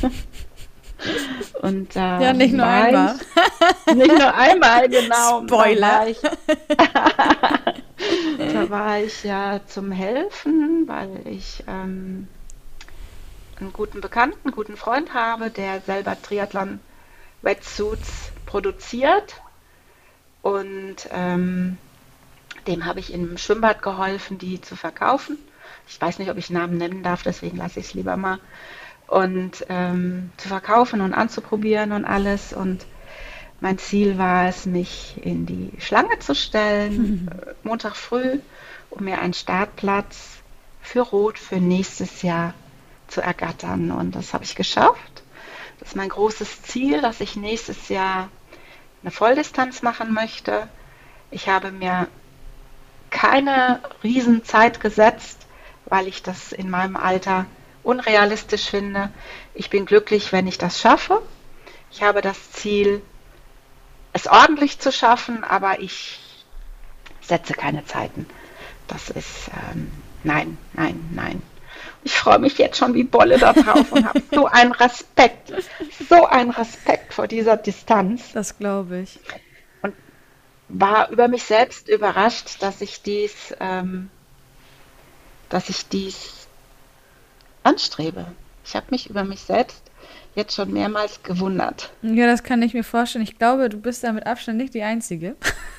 Und Ja, da nicht nur war einmal. ich, nicht nur einmal, genau, da Spoiler. war ich, da war ich ja zum Helfen, weil ich ähm, einen guten Bekannten, einen guten Freund habe, der selber Triathlon-Wetsuits produziert. Und ähm, dem habe ich im Schwimmbad geholfen, die zu verkaufen. Ich weiß nicht, ob ich Namen nennen darf, deswegen lasse ich es lieber mal. Und ähm, zu verkaufen und anzuprobieren und alles. Und mein Ziel war es, mich in die Schlange zu stellen, äh, Montag früh, um mir einen Startplatz für Rot für nächstes Jahr zu ergattern. Und das habe ich geschafft. Das ist mein großes Ziel, dass ich nächstes Jahr eine Volldistanz machen möchte. Ich habe mir keine Riesenzeit gesetzt, weil ich das in meinem Alter unrealistisch finde. Ich bin glücklich, wenn ich das schaffe. Ich habe das Ziel, es ordentlich zu schaffen, aber ich setze keine Zeiten. Das ist, ähm, nein, nein, nein. Ich freue mich jetzt schon wie Bolle da drauf und habe so einen Respekt, so einen Respekt vor dieser Distanz Das glaube ich. und war über mich selbst überrascht, dass ich dies, ähm, dass ich dies anstrebe. Ich habe mich über mich selbst jetzt schon mehrmals gewundert. Ja, das kann ich mir vorstellen. Ich glaube, du bist da mit Abstand nicht die Einzige,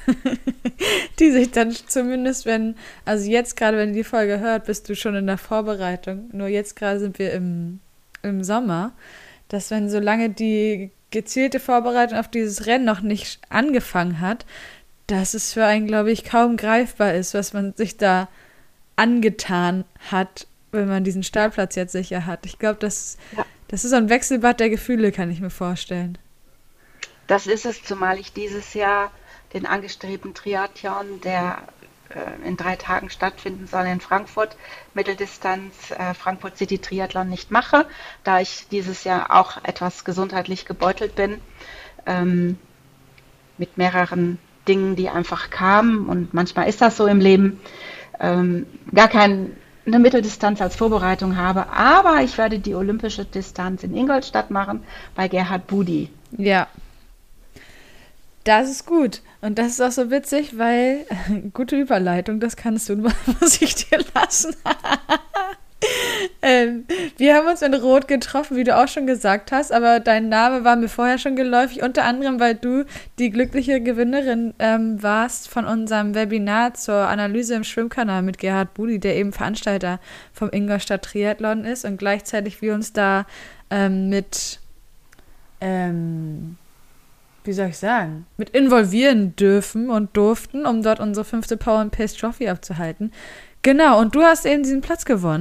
die sich dann zumindest, wenn, also jetzt gerade, wenn ihr die Folge hört, bist du schon in der Vorbereitung. Nur jetzt gerade sind wir im, im Sommer, dass wenn solange die gezielte Vorbereitung auf dieses Rennen noch nicht angefangen hat, dass es für einen, glaube ich, kaum greifbar ist, was man sich da angetan hat, wenn man diesen Startplatz jetzt sicher hat. Ich glaube, das, Ja, das ist so ein Wechselbad der Gefühle, kann ich mir vorstellen. das ist es, zumal ich dieses Jahr den angestrebten Triathlon, der äh, in drei Tagen stattfinden soll in Frankfurt, Mitteldistanz äh, Frankfurt City Triathlon nicht mache, da ich dieses Jahr auch etwas gesundheitlich gebeutelt bin, ähm, mit mehreren Dingen, die einfach kamen. Und manchmal ist das so im Leben. Ähm, gar keine Mitteldistanz als Vorbereitung habe, aber ich werde die olympische Distanz in Ingolstadt machen bei Gerhard Budi. Ja, das ist gut. Und das ist auch so witzig, weil, gute Überleitung, das kannst du, muss ich dir lassen. ähm, wir haben uns in Rot getroffen, wie du auch schon gesagt hast, aber dein Name war mir vorher schon geläufig, unter anderem, weil du die glückliche Gewinnerin ähm, warst von unserem Webinar zur Analyse im Schwimmkanal mit Gerhard Budi, der eben Veranstalter vom Ingolstadt Triathlon ist und gleichzeitig wir uns da ähm, mit ähm, wie soll ich sagen, mit involvieren dürfen und durften, um dort unsere fünfte Power and Pace Trophy abzuhalten. Genau, und du hast eben diesen Platz gewonnen.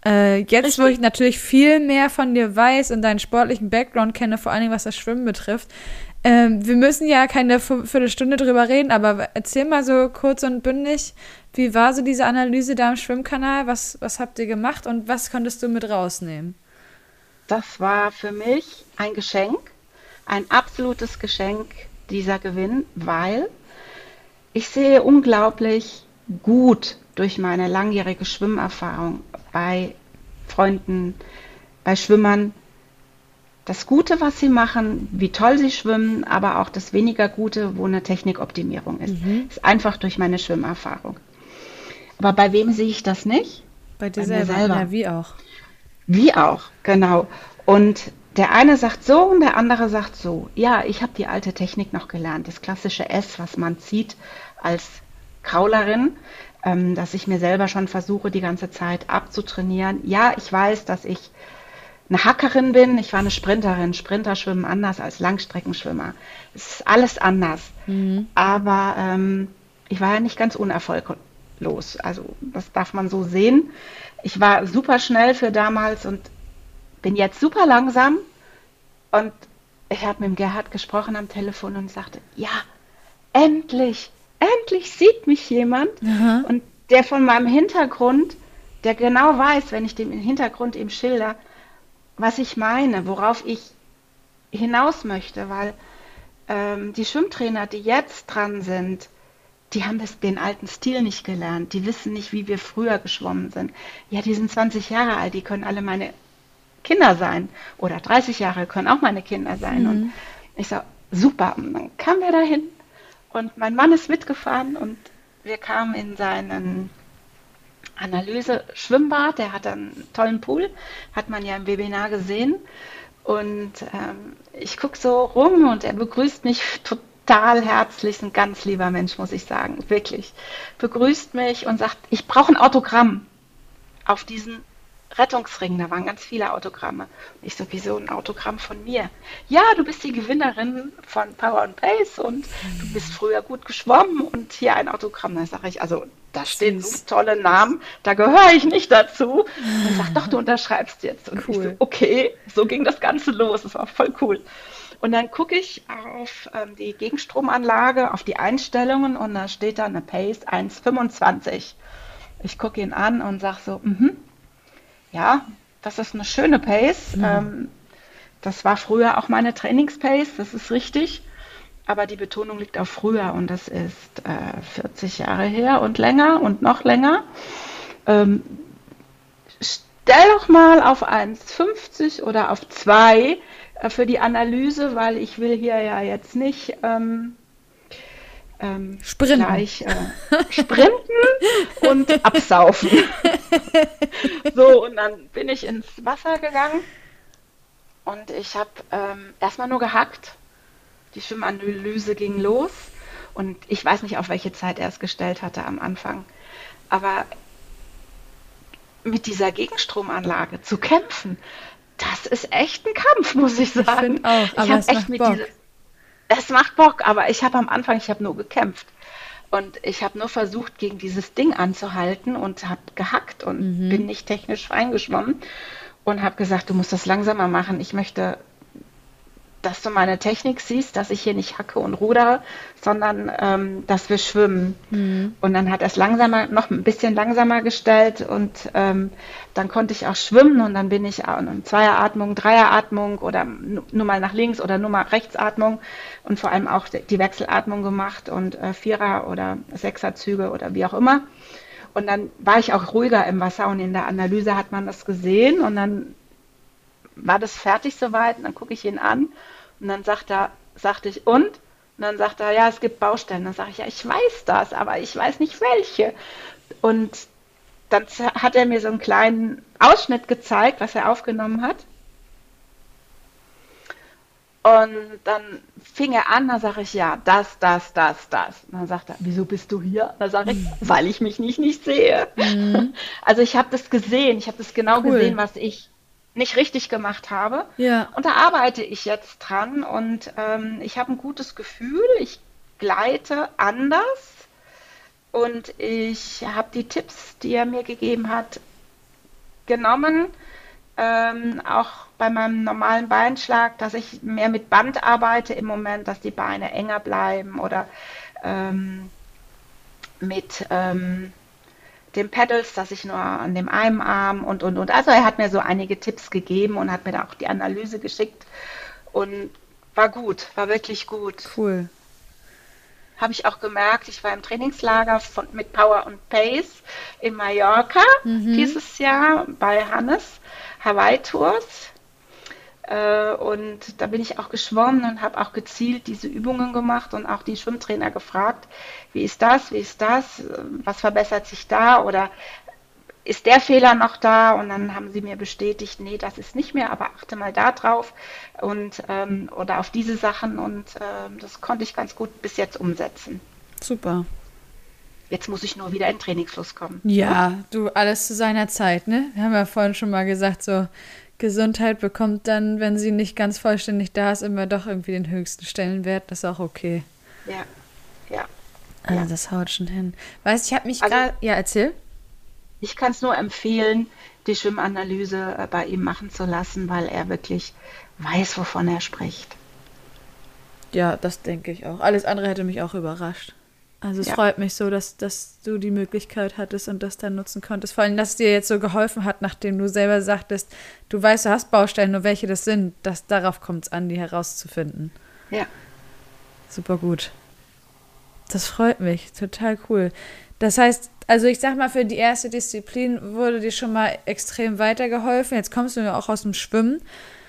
Äh, jetzt, Richtig. wo ich natürlich viel mehr von dir weiß und deinen sportlichen Background kenne, vor allen Dingen was das Schwimmen betrifft, ähm, wir müssen ja keine V- Viertelstunde drüber reden, aber erzähl mal so kurz und bündig, wie war so diese Analyse da im Schwimmkanal? Was, was habt ihr gemacht und was konntest du mit rausnehmen? Das war für mich ein Geschenk, ein absolutes Geschenk, dieser Gewinn, weil ich sehe unglaublich gut durch meine langjährige Schwimmerfahrung bei Freunden, bei Schwimmern, das Gute, was sie machen, wie toll sie schwimmen, aber auch das weniger Gute, wo eine Technikoptimierung ist. Mhm. Ist einfach durch meine Schwimmerfahrung. Aber bei wem sehe ich das nicht? Bei dir Bei mir selber? selber. Ja, wie auch. Wie auch, genau. Und der eine sagt so und der andere sagt so. Ja, ich habe die alte Technik noch gelernt, das klassische S, was man zieht als Kraulerin, ähm, dass ich mir selber schon versuche, die ganze Zeit abzutrainieren. Ja, ich weiß, dass ich eine Hackerin bin, ich war eine Sprinterin. Sprinter schwimmen anders als Langstreckenschwimmer. Es ist alles anders. Mhm. Aber ähm, ich war ja nicht ganz unerfolglos. Also das darf man so sehen. Ich war super schnell für damals und bin jetzt super langsam. Und ich habe mit dem Gerhard gesprochen am Telefon und sagte, ja, endlich, endlich sieht mich jemand. Aha. Und der von meinem Hintergrund, der genau weiß, wenn ich dem Hintergrund ihm schilder, was ich meine, worauf ich hinaus möchte, weil ähm, die Schwimmtrainer, die jetzt dran sind, die haben das, den alten Stil nicht gelernt. Die wissen nicht, wie wir früher geschwommen sind. Ja, die sind zwanzig Jahre alt, die können alle meine Kinder sein. Oder dreißig Jahre können auch meine Kinder sein. Mhm. Und ich so, super. Und dann kamen wir dahin und mein Mann ist mitgefahren und wir kamen in seinen Analyse-Schwimmbad. Der hat einen tollen Pool, hat man ja im Webinar gesehen. Und ähm, ich gucke so rum und er begrüßt mich total herzlich. Ist ein ganz lieber Mensch, muss ich sagen, wirklich. Begrüßt mich und sagt, ich brauche ein Autogramm auf diesen Rettungsring. Da waren ganz viele Autogramme. Und ich so, wieso ein Autogramm von mir? Ja, du bist die Gewinnerin von Power and Pace und du bist früher gut geschwommen und hier ein Autogramm. Da sage ich, also da stehen so Süß. tolle Namen, da gehöre ich nicht dazu. Und er sagt, doch, du unterschreibst jetzt. Und ich so, Cool. okay, so ging das Ganze los. Das war voll cool. Und dann gucke ich auf ähm, die Gegenstromanlage, auf die Einstellungen und da steht da eine Pace eins Komma fünfundzwanzig. Ich gucke ihn an und sage so, mhm, ja, das ist eine schöne Pace. Ähm, das war früher auch meine Trainingspace, das ist richtig. Aber die Betonung liegt auf früher und das ist äh, vierzig Jahre her und länger und noch länger. Ähm, stell doch mal auf eins Komma fünfzig oder auf zwei äh, für die Analyse, weil ich will hier ja jetzt nicht ähm, ähm, Sprinten. gleich äh, sprinten und absaufen. So, und dann bin ich ins Wasser gegangen und ich habe ähm, erstmal nur gehackt. Die Schwimmanalyse ging los und ich weiß nicht, auf welche Zeit er es gestellt hatte am Anfang. Aber mit dieser Gegenstromanlage zu kämpfen, das ist echt ein Kampf, muss ich Ich sagen. finde auch, Ich aber habe es echt macht mit Bock. diese, es macht Bock, aber ich habe am Anfang, ich habe nur gekämpft. Und ich habe nur versucht, gegen dieses Ding anzuhalten und habe gehackt und Mhm. bin nicht technisch reingeschwommen und habe gesagt, du musst das langsamer machen. Ich möchte, dass du meine Technik siehst, dass ich hier nicht hacke und rudere, sondern ähm, dass wir schwimmen. Mhm. Und dann hat er es langsamer, noch ein bisschen langsamer gestellt und ähm, dann konnte ich auch schwimmen und dann bin ich auch in Zweieratmung, Dreieratmung oder nu- nur mal nach links oder nur mal Rechtsatmung und vor allem auch die Wechselatmung gemacht und äh, Vierer- oder Sechserzüge oder wie auch immer. Und dann war ich auch ruhiger im Wasser und in der Analyse hat man das gesehen und dann war das fertig soweit und dann gucke ich ihn an und dann sagt er, sagte ich, und? Und dann sagt er, ja, es gibt Baustellen. Dann sage ich, ja, ich weiß das, aber ich weiß nicht welche. Und dann z- hat er mir so einen kleinen Ausschnitt gezeigt, was er aufgenommen hat. Und dann fing er an, dann sage ich, ja, das, das, das, das. Und dann sagt er, wieso bist du hier? Dann sage ich, weil ich mich nicht, nicht sehe. Mhm. Also ich habe das gesehen, ich habe das genau Cool. gesehen, was ich nicht richtig gemacht habe. Ja. Und da arbeite ich jetzt dran und ähm, ich habe ein gutes Gefühl, ich gleite anders und ich habe die Tipps, die er mir gegeben hat, genommen, ähm, auch bei meinem normalen Beinschlag, dass ich mehr mit Band arbeite im Moment, dass die Beine enger bleiben oder ähm, mit ähm, den Pedals, dass ich nur an dem einen Arm und, und, und. Also er hat mir so einige Tipps gegeben und hat mir da auch die Analyse geschickt und war gut, war wirklich gut. Cool. Habe ich auch gemerkt, ich war im Trainingslager von, mit Power und Pace in Mallorca mhm. dieses Jahr bei Hannes, Hawaii Tours. Äh, und da bin ich auch geschwommen und habe auch gezielt diese Übungen gemacht und auch die Schwimmtrainer gefragt, wie ist das, wie ist das, was verbessert sich da oder ist der Fehler noch da? Und dann haben sie mir bestätigt, nee, das ist nicht mehr, aber achte mal da drauf und ähm, oder auf diese Sachen und ähm, das konnte ich ganz gut bis jetzt umsetzen. Super. Jetzt muss ich nur wieder in Trainingsfluss kommen. Ja, du, alles zu seiner Zeit, ne? Wir haben ja vorhin schon mal gesagt, so Gesundheit bekommt dann, wenn sie nicht ganz vollständig da ist, immer doch irgendwie den höchsten Stellenwert. Das ist auch okay. Ja, ja. Also ja. das haut schon hin. Weißt, ich habe mich Also, gerade... Ja, erzähl. Ich kann es nur empfehlen, die Schwimmanalyse äh, bei ihm machen zu lassen, weil er wirklich weiß, wovon er spricht. Ja, das denke ich auch. Alles andere hätte mich auch überrascht. Also es Ja. freut mich so, dass, dass du die Möglichkeit hattest und das dann nutzen konntest. Vor allem, dass es dir jetzt so geholfen hat, nachdem du selber sagtest, du weißt, du hast Baustellen, nur welche das sind. Das, darauf kommt es an, die herauszufinden. Ja. Super gut. Das freut mich. Total cool. Das heißt, also ich sag mal, für die erste Disziplin wurde dir schon mal extrem weitergeholfen. Jetzt kommst du ja auch aus dem Schwimmen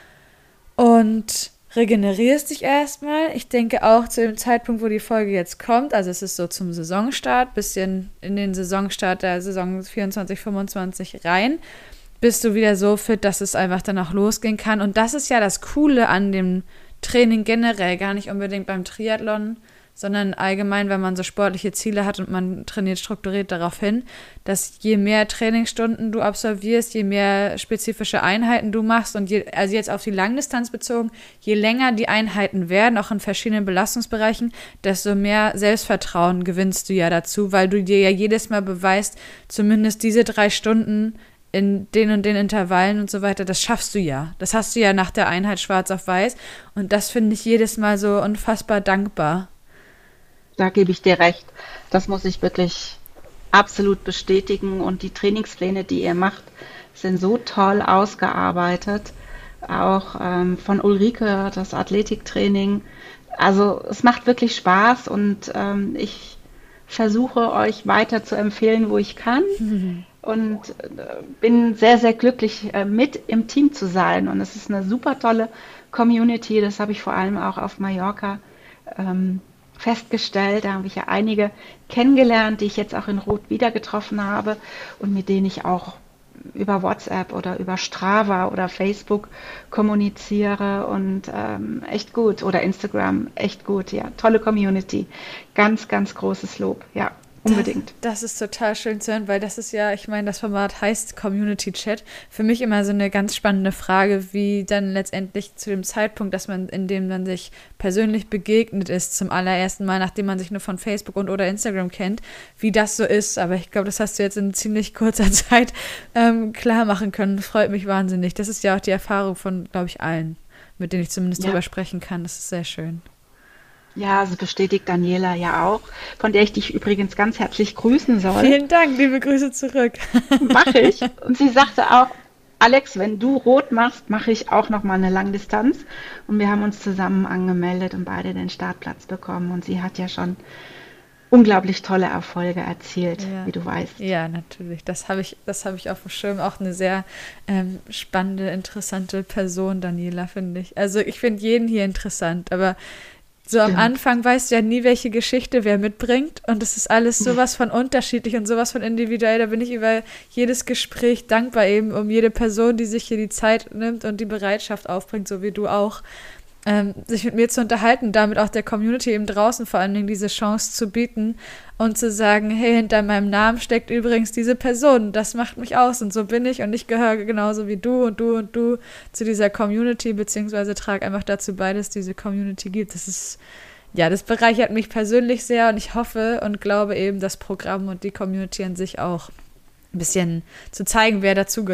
und regenerierst dich erstmal. Ich denke auch zu dem Zeitpunkt, wo die Folge jetzt kommt, also es ist so zum Saisonstart, bisschen in den Saisonstart der Saison vierundzwanzig fünfundzwanzig rein, bist du wieder so fit, dass es einfach dann auch losgehen kann. Und das ist ja das Coole an dem Training generell, gar nicht unbedingt beim Triathlon, sondern allgemein, wenn man so sportliche Ziele hat und man trainiert strukturiert darauf hin, dass je mehr Trainingsstunden du absolvierst, je mehr spezifische Einheiten du machst und je, also jetzt auf die Langdistanz bezogen, je länger die Einheiten werden, auch in verschiedenen Belastungsbereichen, desto mehr Selbstvertrauen gewinnst du ja dazu, weil du dir ja jedes Mal beweist, zumindest diese drei Stunden in den und den Intervallen und so weiter, das schaffst du ja. Das hast du ja nach der Einheit schwarz auf weiß und das finde ich jedes Mal so unfassbar dankbar. Da gebe ich dir recht. Das muss ich wirklich absolut bestätigen. Und die Trainingspläne, die ihr macht, sind so toll ausgearbeitet. Auch ähm, von Ulrike, das Athletiktraining. Also es macht wirklich Spaß und ähm, ich versuche euch weiter zu empfehlen, wo ich kann. Mhm. Und äh, bin sehr, sehr glücklich, äh, mit im Team zu sein. Und es ist eine super tolle Community. Das habe ich vor allem auch auf Mallorca ähm, festgestellt. Da habe ich ja einige kennengelernt, die ich jetzt auch in Rot wieder getroffen habe und mit denen ich auch über WhatsApp oder über Strava oder Facebook kommuniziere und ähm, echt gut. Oder Instagram, echt gut. Ja, tolle Community. Ganz, ganz großes Lob. Ja. Unbedingt. Das, das ist total schön zu hören, weil das ist ja, ich meine, das Format heißt Community Chat. Für mich immer so eine ganz spannende Frage, wie dann letztendlich zu dem Zeitpunkt, dass man, in dem man sich persönlich begegnet ist, zum allerersten Mal, nachdem man sich nur von Facebook und oder Instagram kennt, wie das so ist. Aber ich glaube, das hast du jetzt in ziemlich kurzer Zeit ähm, klar machen können. Das freut mich wahnsinnig. Das ist ja auch die Erfahrung von, glaube ich, allen, mit denen ich zumindest Ja. drüber sprechen kann. Das ist sehr schön. Ja, also bestätigt Daniela ja auch, von der ich dich übrigens ganz herzlich grüßen soll. Vielen Dank, liebe Grüße zurück. Mache ich. Und sie sagte auch, Alex, wenn du rot machst, mache ich auch nochmal eine Langdistanz. Und wir haben uns zusammen angemeldet und beide den Startplatz bekommen. Und sie hat ja schon unglaublich tolle Erfolge erzielt, Ja. wie du weißt. Ja, natürlich. Das habe ich, das habe ich auf dem Schirm. Auch eine sehr ähm, spannende, interessante Person, Daniela, finde ich. Also ich finde jeden hier interessant, aber so am Stimmt. Anfang weißt du ja nie, welche Geschichte wer mitbringt und es ist alles sowas von unterschiedlich und sowas von individuell. Da bin ich über jedes Gespräch dankbar eben um jede Person, die sich hier die Zeit nimmt und die Bereitschaft aufbringt, so wie du auch, ähm, sich mit mir zu unterhalten, damit auch der Community eben draußen vor allen Dingen diese Chance zu bieten und zu sagen, hey, hinter meinem Namen steckt übrigens diese Person, das macht mich aus und so bin ich und ich gehöre genauso wie du und du und du zu dieser Community, beziehungsweise trage einfach dazu bei, dass es diese Community gibt. Das ist, ja, das bereichert mich persönlich sehr und ich hoffe und glaube eben, das Programm und die Community an sich auch ein bisschen zu zeigen, wer dazu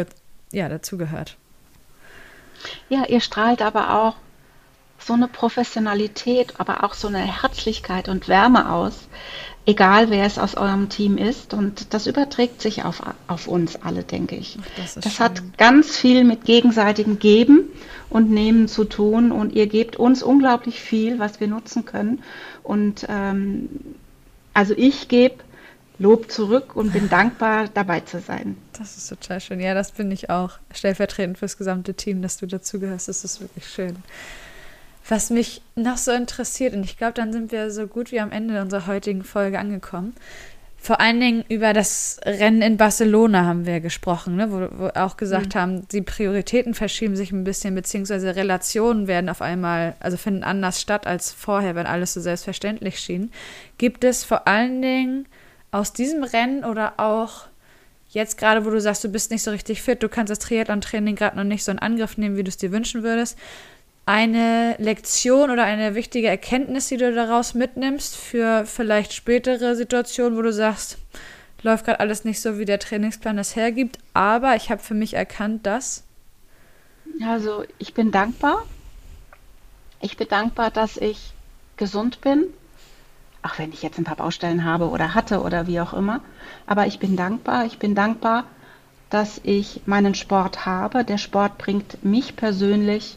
ja, dazugehört. Ja, ihr strahlt aber auch so eine Professionalität, aber auch so eine Herzlichkeit und Wärme aus, egal wer es aus eurem Team ist. Und das überträgt sich auf, auf uns alle, denke ich. Ach, das ist Das schön. hat ganz viel mit gegenseitigem Geben und Nehmen zu tun. Und ihr gebt uns unglaublich viel, was wir nutzen können. Und ähm, also ich gebe Lob zurück und bin dankbar, dabei zu sein. Das ist total schön. Ja, das bin ich auch. Stellvertretend fürs gesamte Team, dass du dazugehörst. Das ist wirklich schön. Was mich noch so interessiert, und ich glaube, dann sind wir so gut wie am Ende unserer heutigen Folge angekommen. Vor allen Dingen über das Rennen in Barcelona haben wir gesprochen, ne? wo wir auch gesagt mhm. haben, die Prioritäten verschieben sich ein bisschen, beziehungsweise Relationen werden auf einmal, also finden anders statt als vorher, wenn alles so selbstverständlich schien. Gibt es vor allen Dingen aus diesem Rennen oder auch jetzt gerade, wo du sagst, du bist nicht so richtig fit, du kannst das Triathlon-Training gerade noch nicht so in Angriff nehmen, wie du es dir wünschen würdest, eine Lektion oder eine wichtige Erkenntnis, die du daraus mitnimmst für vielleicht spätere Situationen, wo du sagst, läuft gerade alles nicht so, wie der Trainingsplan das hergibt, aber ich habe für mich erkannt, dass... Also ich bin dankbar. Ich bin dankbar, dass ich gesund bin, auch wenn ich jetzt ein paar Baustellen habe oder hatte oder wie auch immer. Aber ich bin dankbar. Ich bin dankbar, dass ich meinen Sport habe. Der Sport bringt mich persönlich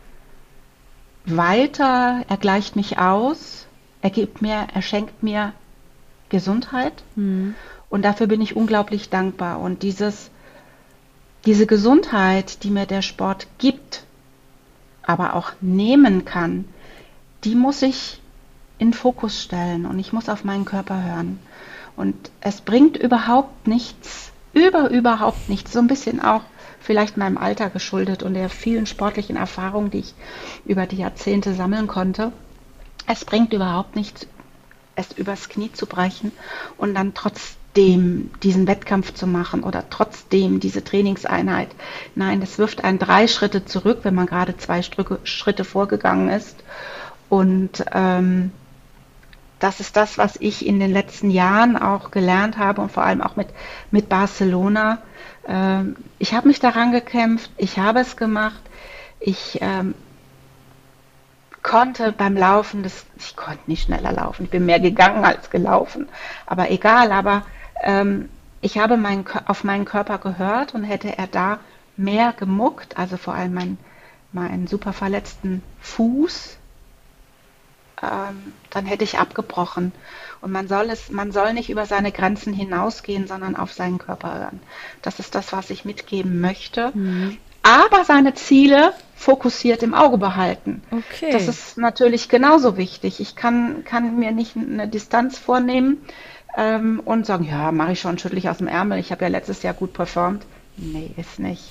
weiter, er gleicht mich aus, er gibt mir, er schenkt mir Gesundheit Mhm. und dafür bin ich unglaublich dankbar. Und dieses, diese Gesundheit, die mir der Sport gibt, aber auch nehmen kann, die muss ich in den Fokus stellen und ich muss auf meinen Körper hören. Und es bringt überhaupt nichts, über überhaupt nichts, so ein bisschen auch vielleicht meinem Alter geschuldet und der vielen sportlichen Erfahrungen, die ich über die Jahrzehnte sammeln konnte. Es bringt überhaupt nichts, es übers Knie zu brechen und dann trotzdem diesen Wettkampf zu machen oder trotzdem diese Trainingseinheit. Nein, das wirft einen drei Schritte zurück, wenn man gerade zwei Stücke- Schritte vorgegangen ist. Und ähm, das ist das, was ich in den letzten Jahren auch gelernt habe und vor allem auch mit, mit Barcelona. Ähm, ich habe mich daran gekämpft, ich habe es gemacht, ich ähm, konnte beim Laufen, das, ich konnte nicht schneller laufen, ich bin mehr gegangen als gelaufen, aber egal, aber ähm, ich habe meinen, Kö- auf meinen Körper gehört und hätte er da mehr gemuckt, also vor allem meinen, meinen super verletzten Fuß, ähm, dann hätte ich abgebrochen. Und man soll es, man soll nicht über seine Grenzen hinausgehen, sondern auf seinen Körper hören. Das ist das, was ich mitgeben möchte. Mhm. Aber seine Ziele fokussiert im Auge behalten. Okay. Das ist natürlich genauso wichtig. Ich kann, kann mir nicht eine Distanz vornehmen ähm, und sagen, ja, mache ich schon, schüttle ich aus dem Ärmel. Ich habe ja letztes Jahr gut performt. Nee, ist nicht.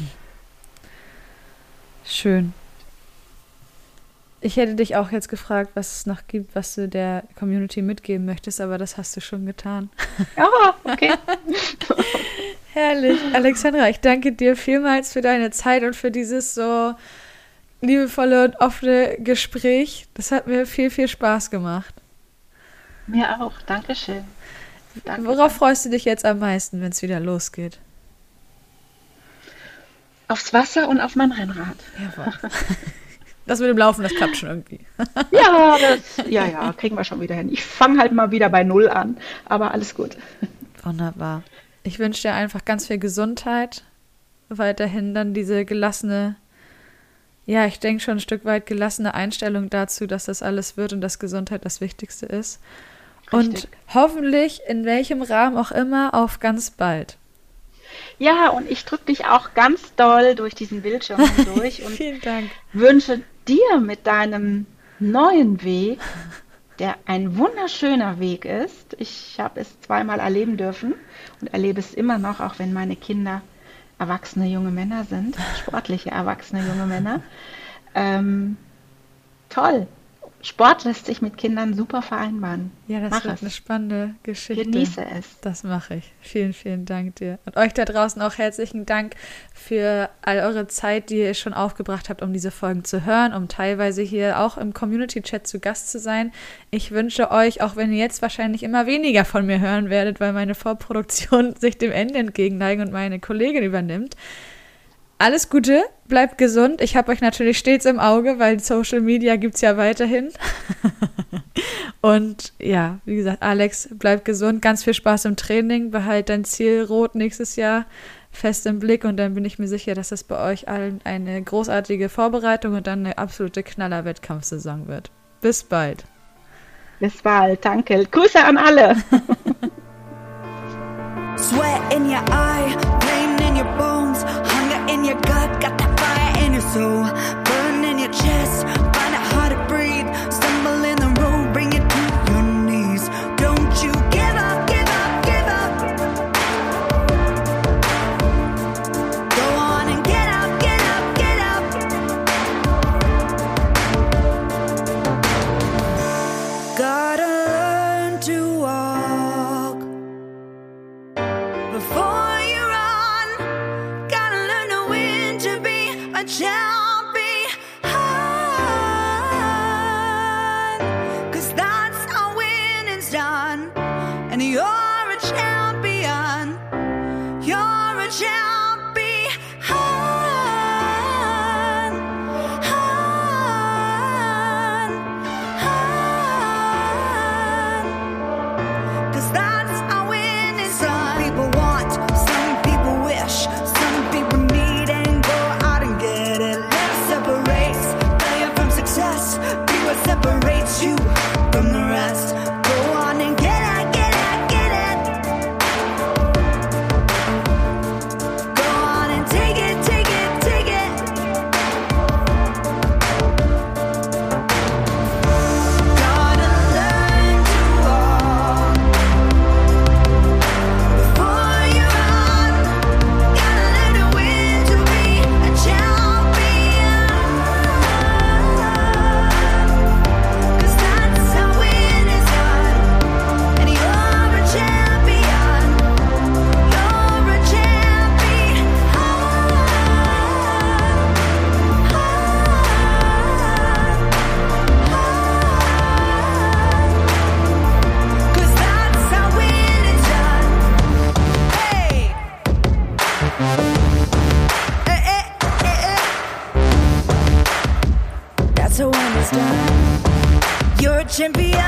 Schön. Ich hätte dich auch jetzt gefragt, was es noch gibt, was du der Community mitgeben möchtest, aber das hast du schon getan. Ja, okay. Herrlich. Alexandra, ich danke dir vielmals für deine Zeit und für dieses so liebevolle und offene Gespräch. Das hat mir viel, viel Spaß gemacht. Mir auch. Dankeschön. Danke. Worauf freust du dich jetzt am meisten, wenn es wieder losgeht? Aufs Wasser und auf mein Rennrad. Jawohl. Das mit dem Laufen, das klappt schon irgendwie. Ja, das, ja, ja, kriegen wir schon wieder hin. Ich fange halt mal wieder bei Null an, aber alles gut. Wunderbar. Ich wünsche dir einfach ganz viel Gesundheit. Weiterhin dann diese gelassene, ja, ich denke schon ein Stück weit gelassene Einstellung dazu, dass das alles wird und dass Gesundheit das Wichtigste ist. Richtig. Und hoffentlich, in welchem Rahmen auch immer, auf ganz bald. Ja, und ich drücke dich auch ganz doll durch diesen Bildschirm hindurch und Vielen Dank. wünsche dir mit deinem neuen Weg, der ein wunderschöner Weg ist. Ich habe es zweimal erleben dürfen und erlebe es immer noch, auch wenn meine Kinder erwachsene junge Männer sind, sportliche erwachsene junge Männer. Ähm, toll. Sport lässt sich mit Kindern super vereinbaren. Ja, das Mach wird es. eine spannende Geschichte. Genieße es. Das mache ich. Vielen, vielen Dank dir. Und euch da draußen auch herzlichen Dank für all eure Zeit, die ihr schon aufgebracht habt, um diese Folgen zu hören, um teilweise hier auch im Community-Chat zu Gast zu sein. Ich wünsche euch, auch wenn ihr jetzt wahrscheinlich immer weniger von mir hören werdet, weil meine Vorproduktion sich dem Ende entgegenneigt und meine Kollegin übernimmt, alles Gute, bleibt gesund. Ich habe euch natürlich stets im Auge, weil Social Media gibt es ja weiterhin. Und ja, wie gesagt, Alex, bleibt gesund, ganz viel Spaß im Training, behalt dein Ziel rot nächstes Jahr fest im Blick und dann bin ich mir sicher, dass es bei euch allen eine großartige Vorbereitung und dann eine absolute Knaller-Wettkampfsaison wird. Bis bald. Bis bald, danke. Grüße an alle. Sweat in your eye, pain in your bones, hunger in your gut, got that fire in your soul, burn in your chest, find it hard to breathe, stumble in the road, bring it to your knees. Don't you give up, give up, give up. Go on and get up, get up, get up. Gotta learn to walk before you run. Gotta learn to win, to be a champion. 'Cause that's how winning's done. And you're a champion. You're a champion. 'Cause that's how winning's done. People want, some people wish, some people need, and go out and get it. Love separates failure from success. Be what separates you from the rest. Go on and get it, get it, get it. Go on and take it, take it, take it. Gotta learn to walk before you run. Gotta learn to win, to be a champion. 'Cause that's how winning's done. And you're a champion. You're a champion. 'Cause that's how winning's done. Hey. Eh, eh, eh, eh. That's how winning's done. You're a champion.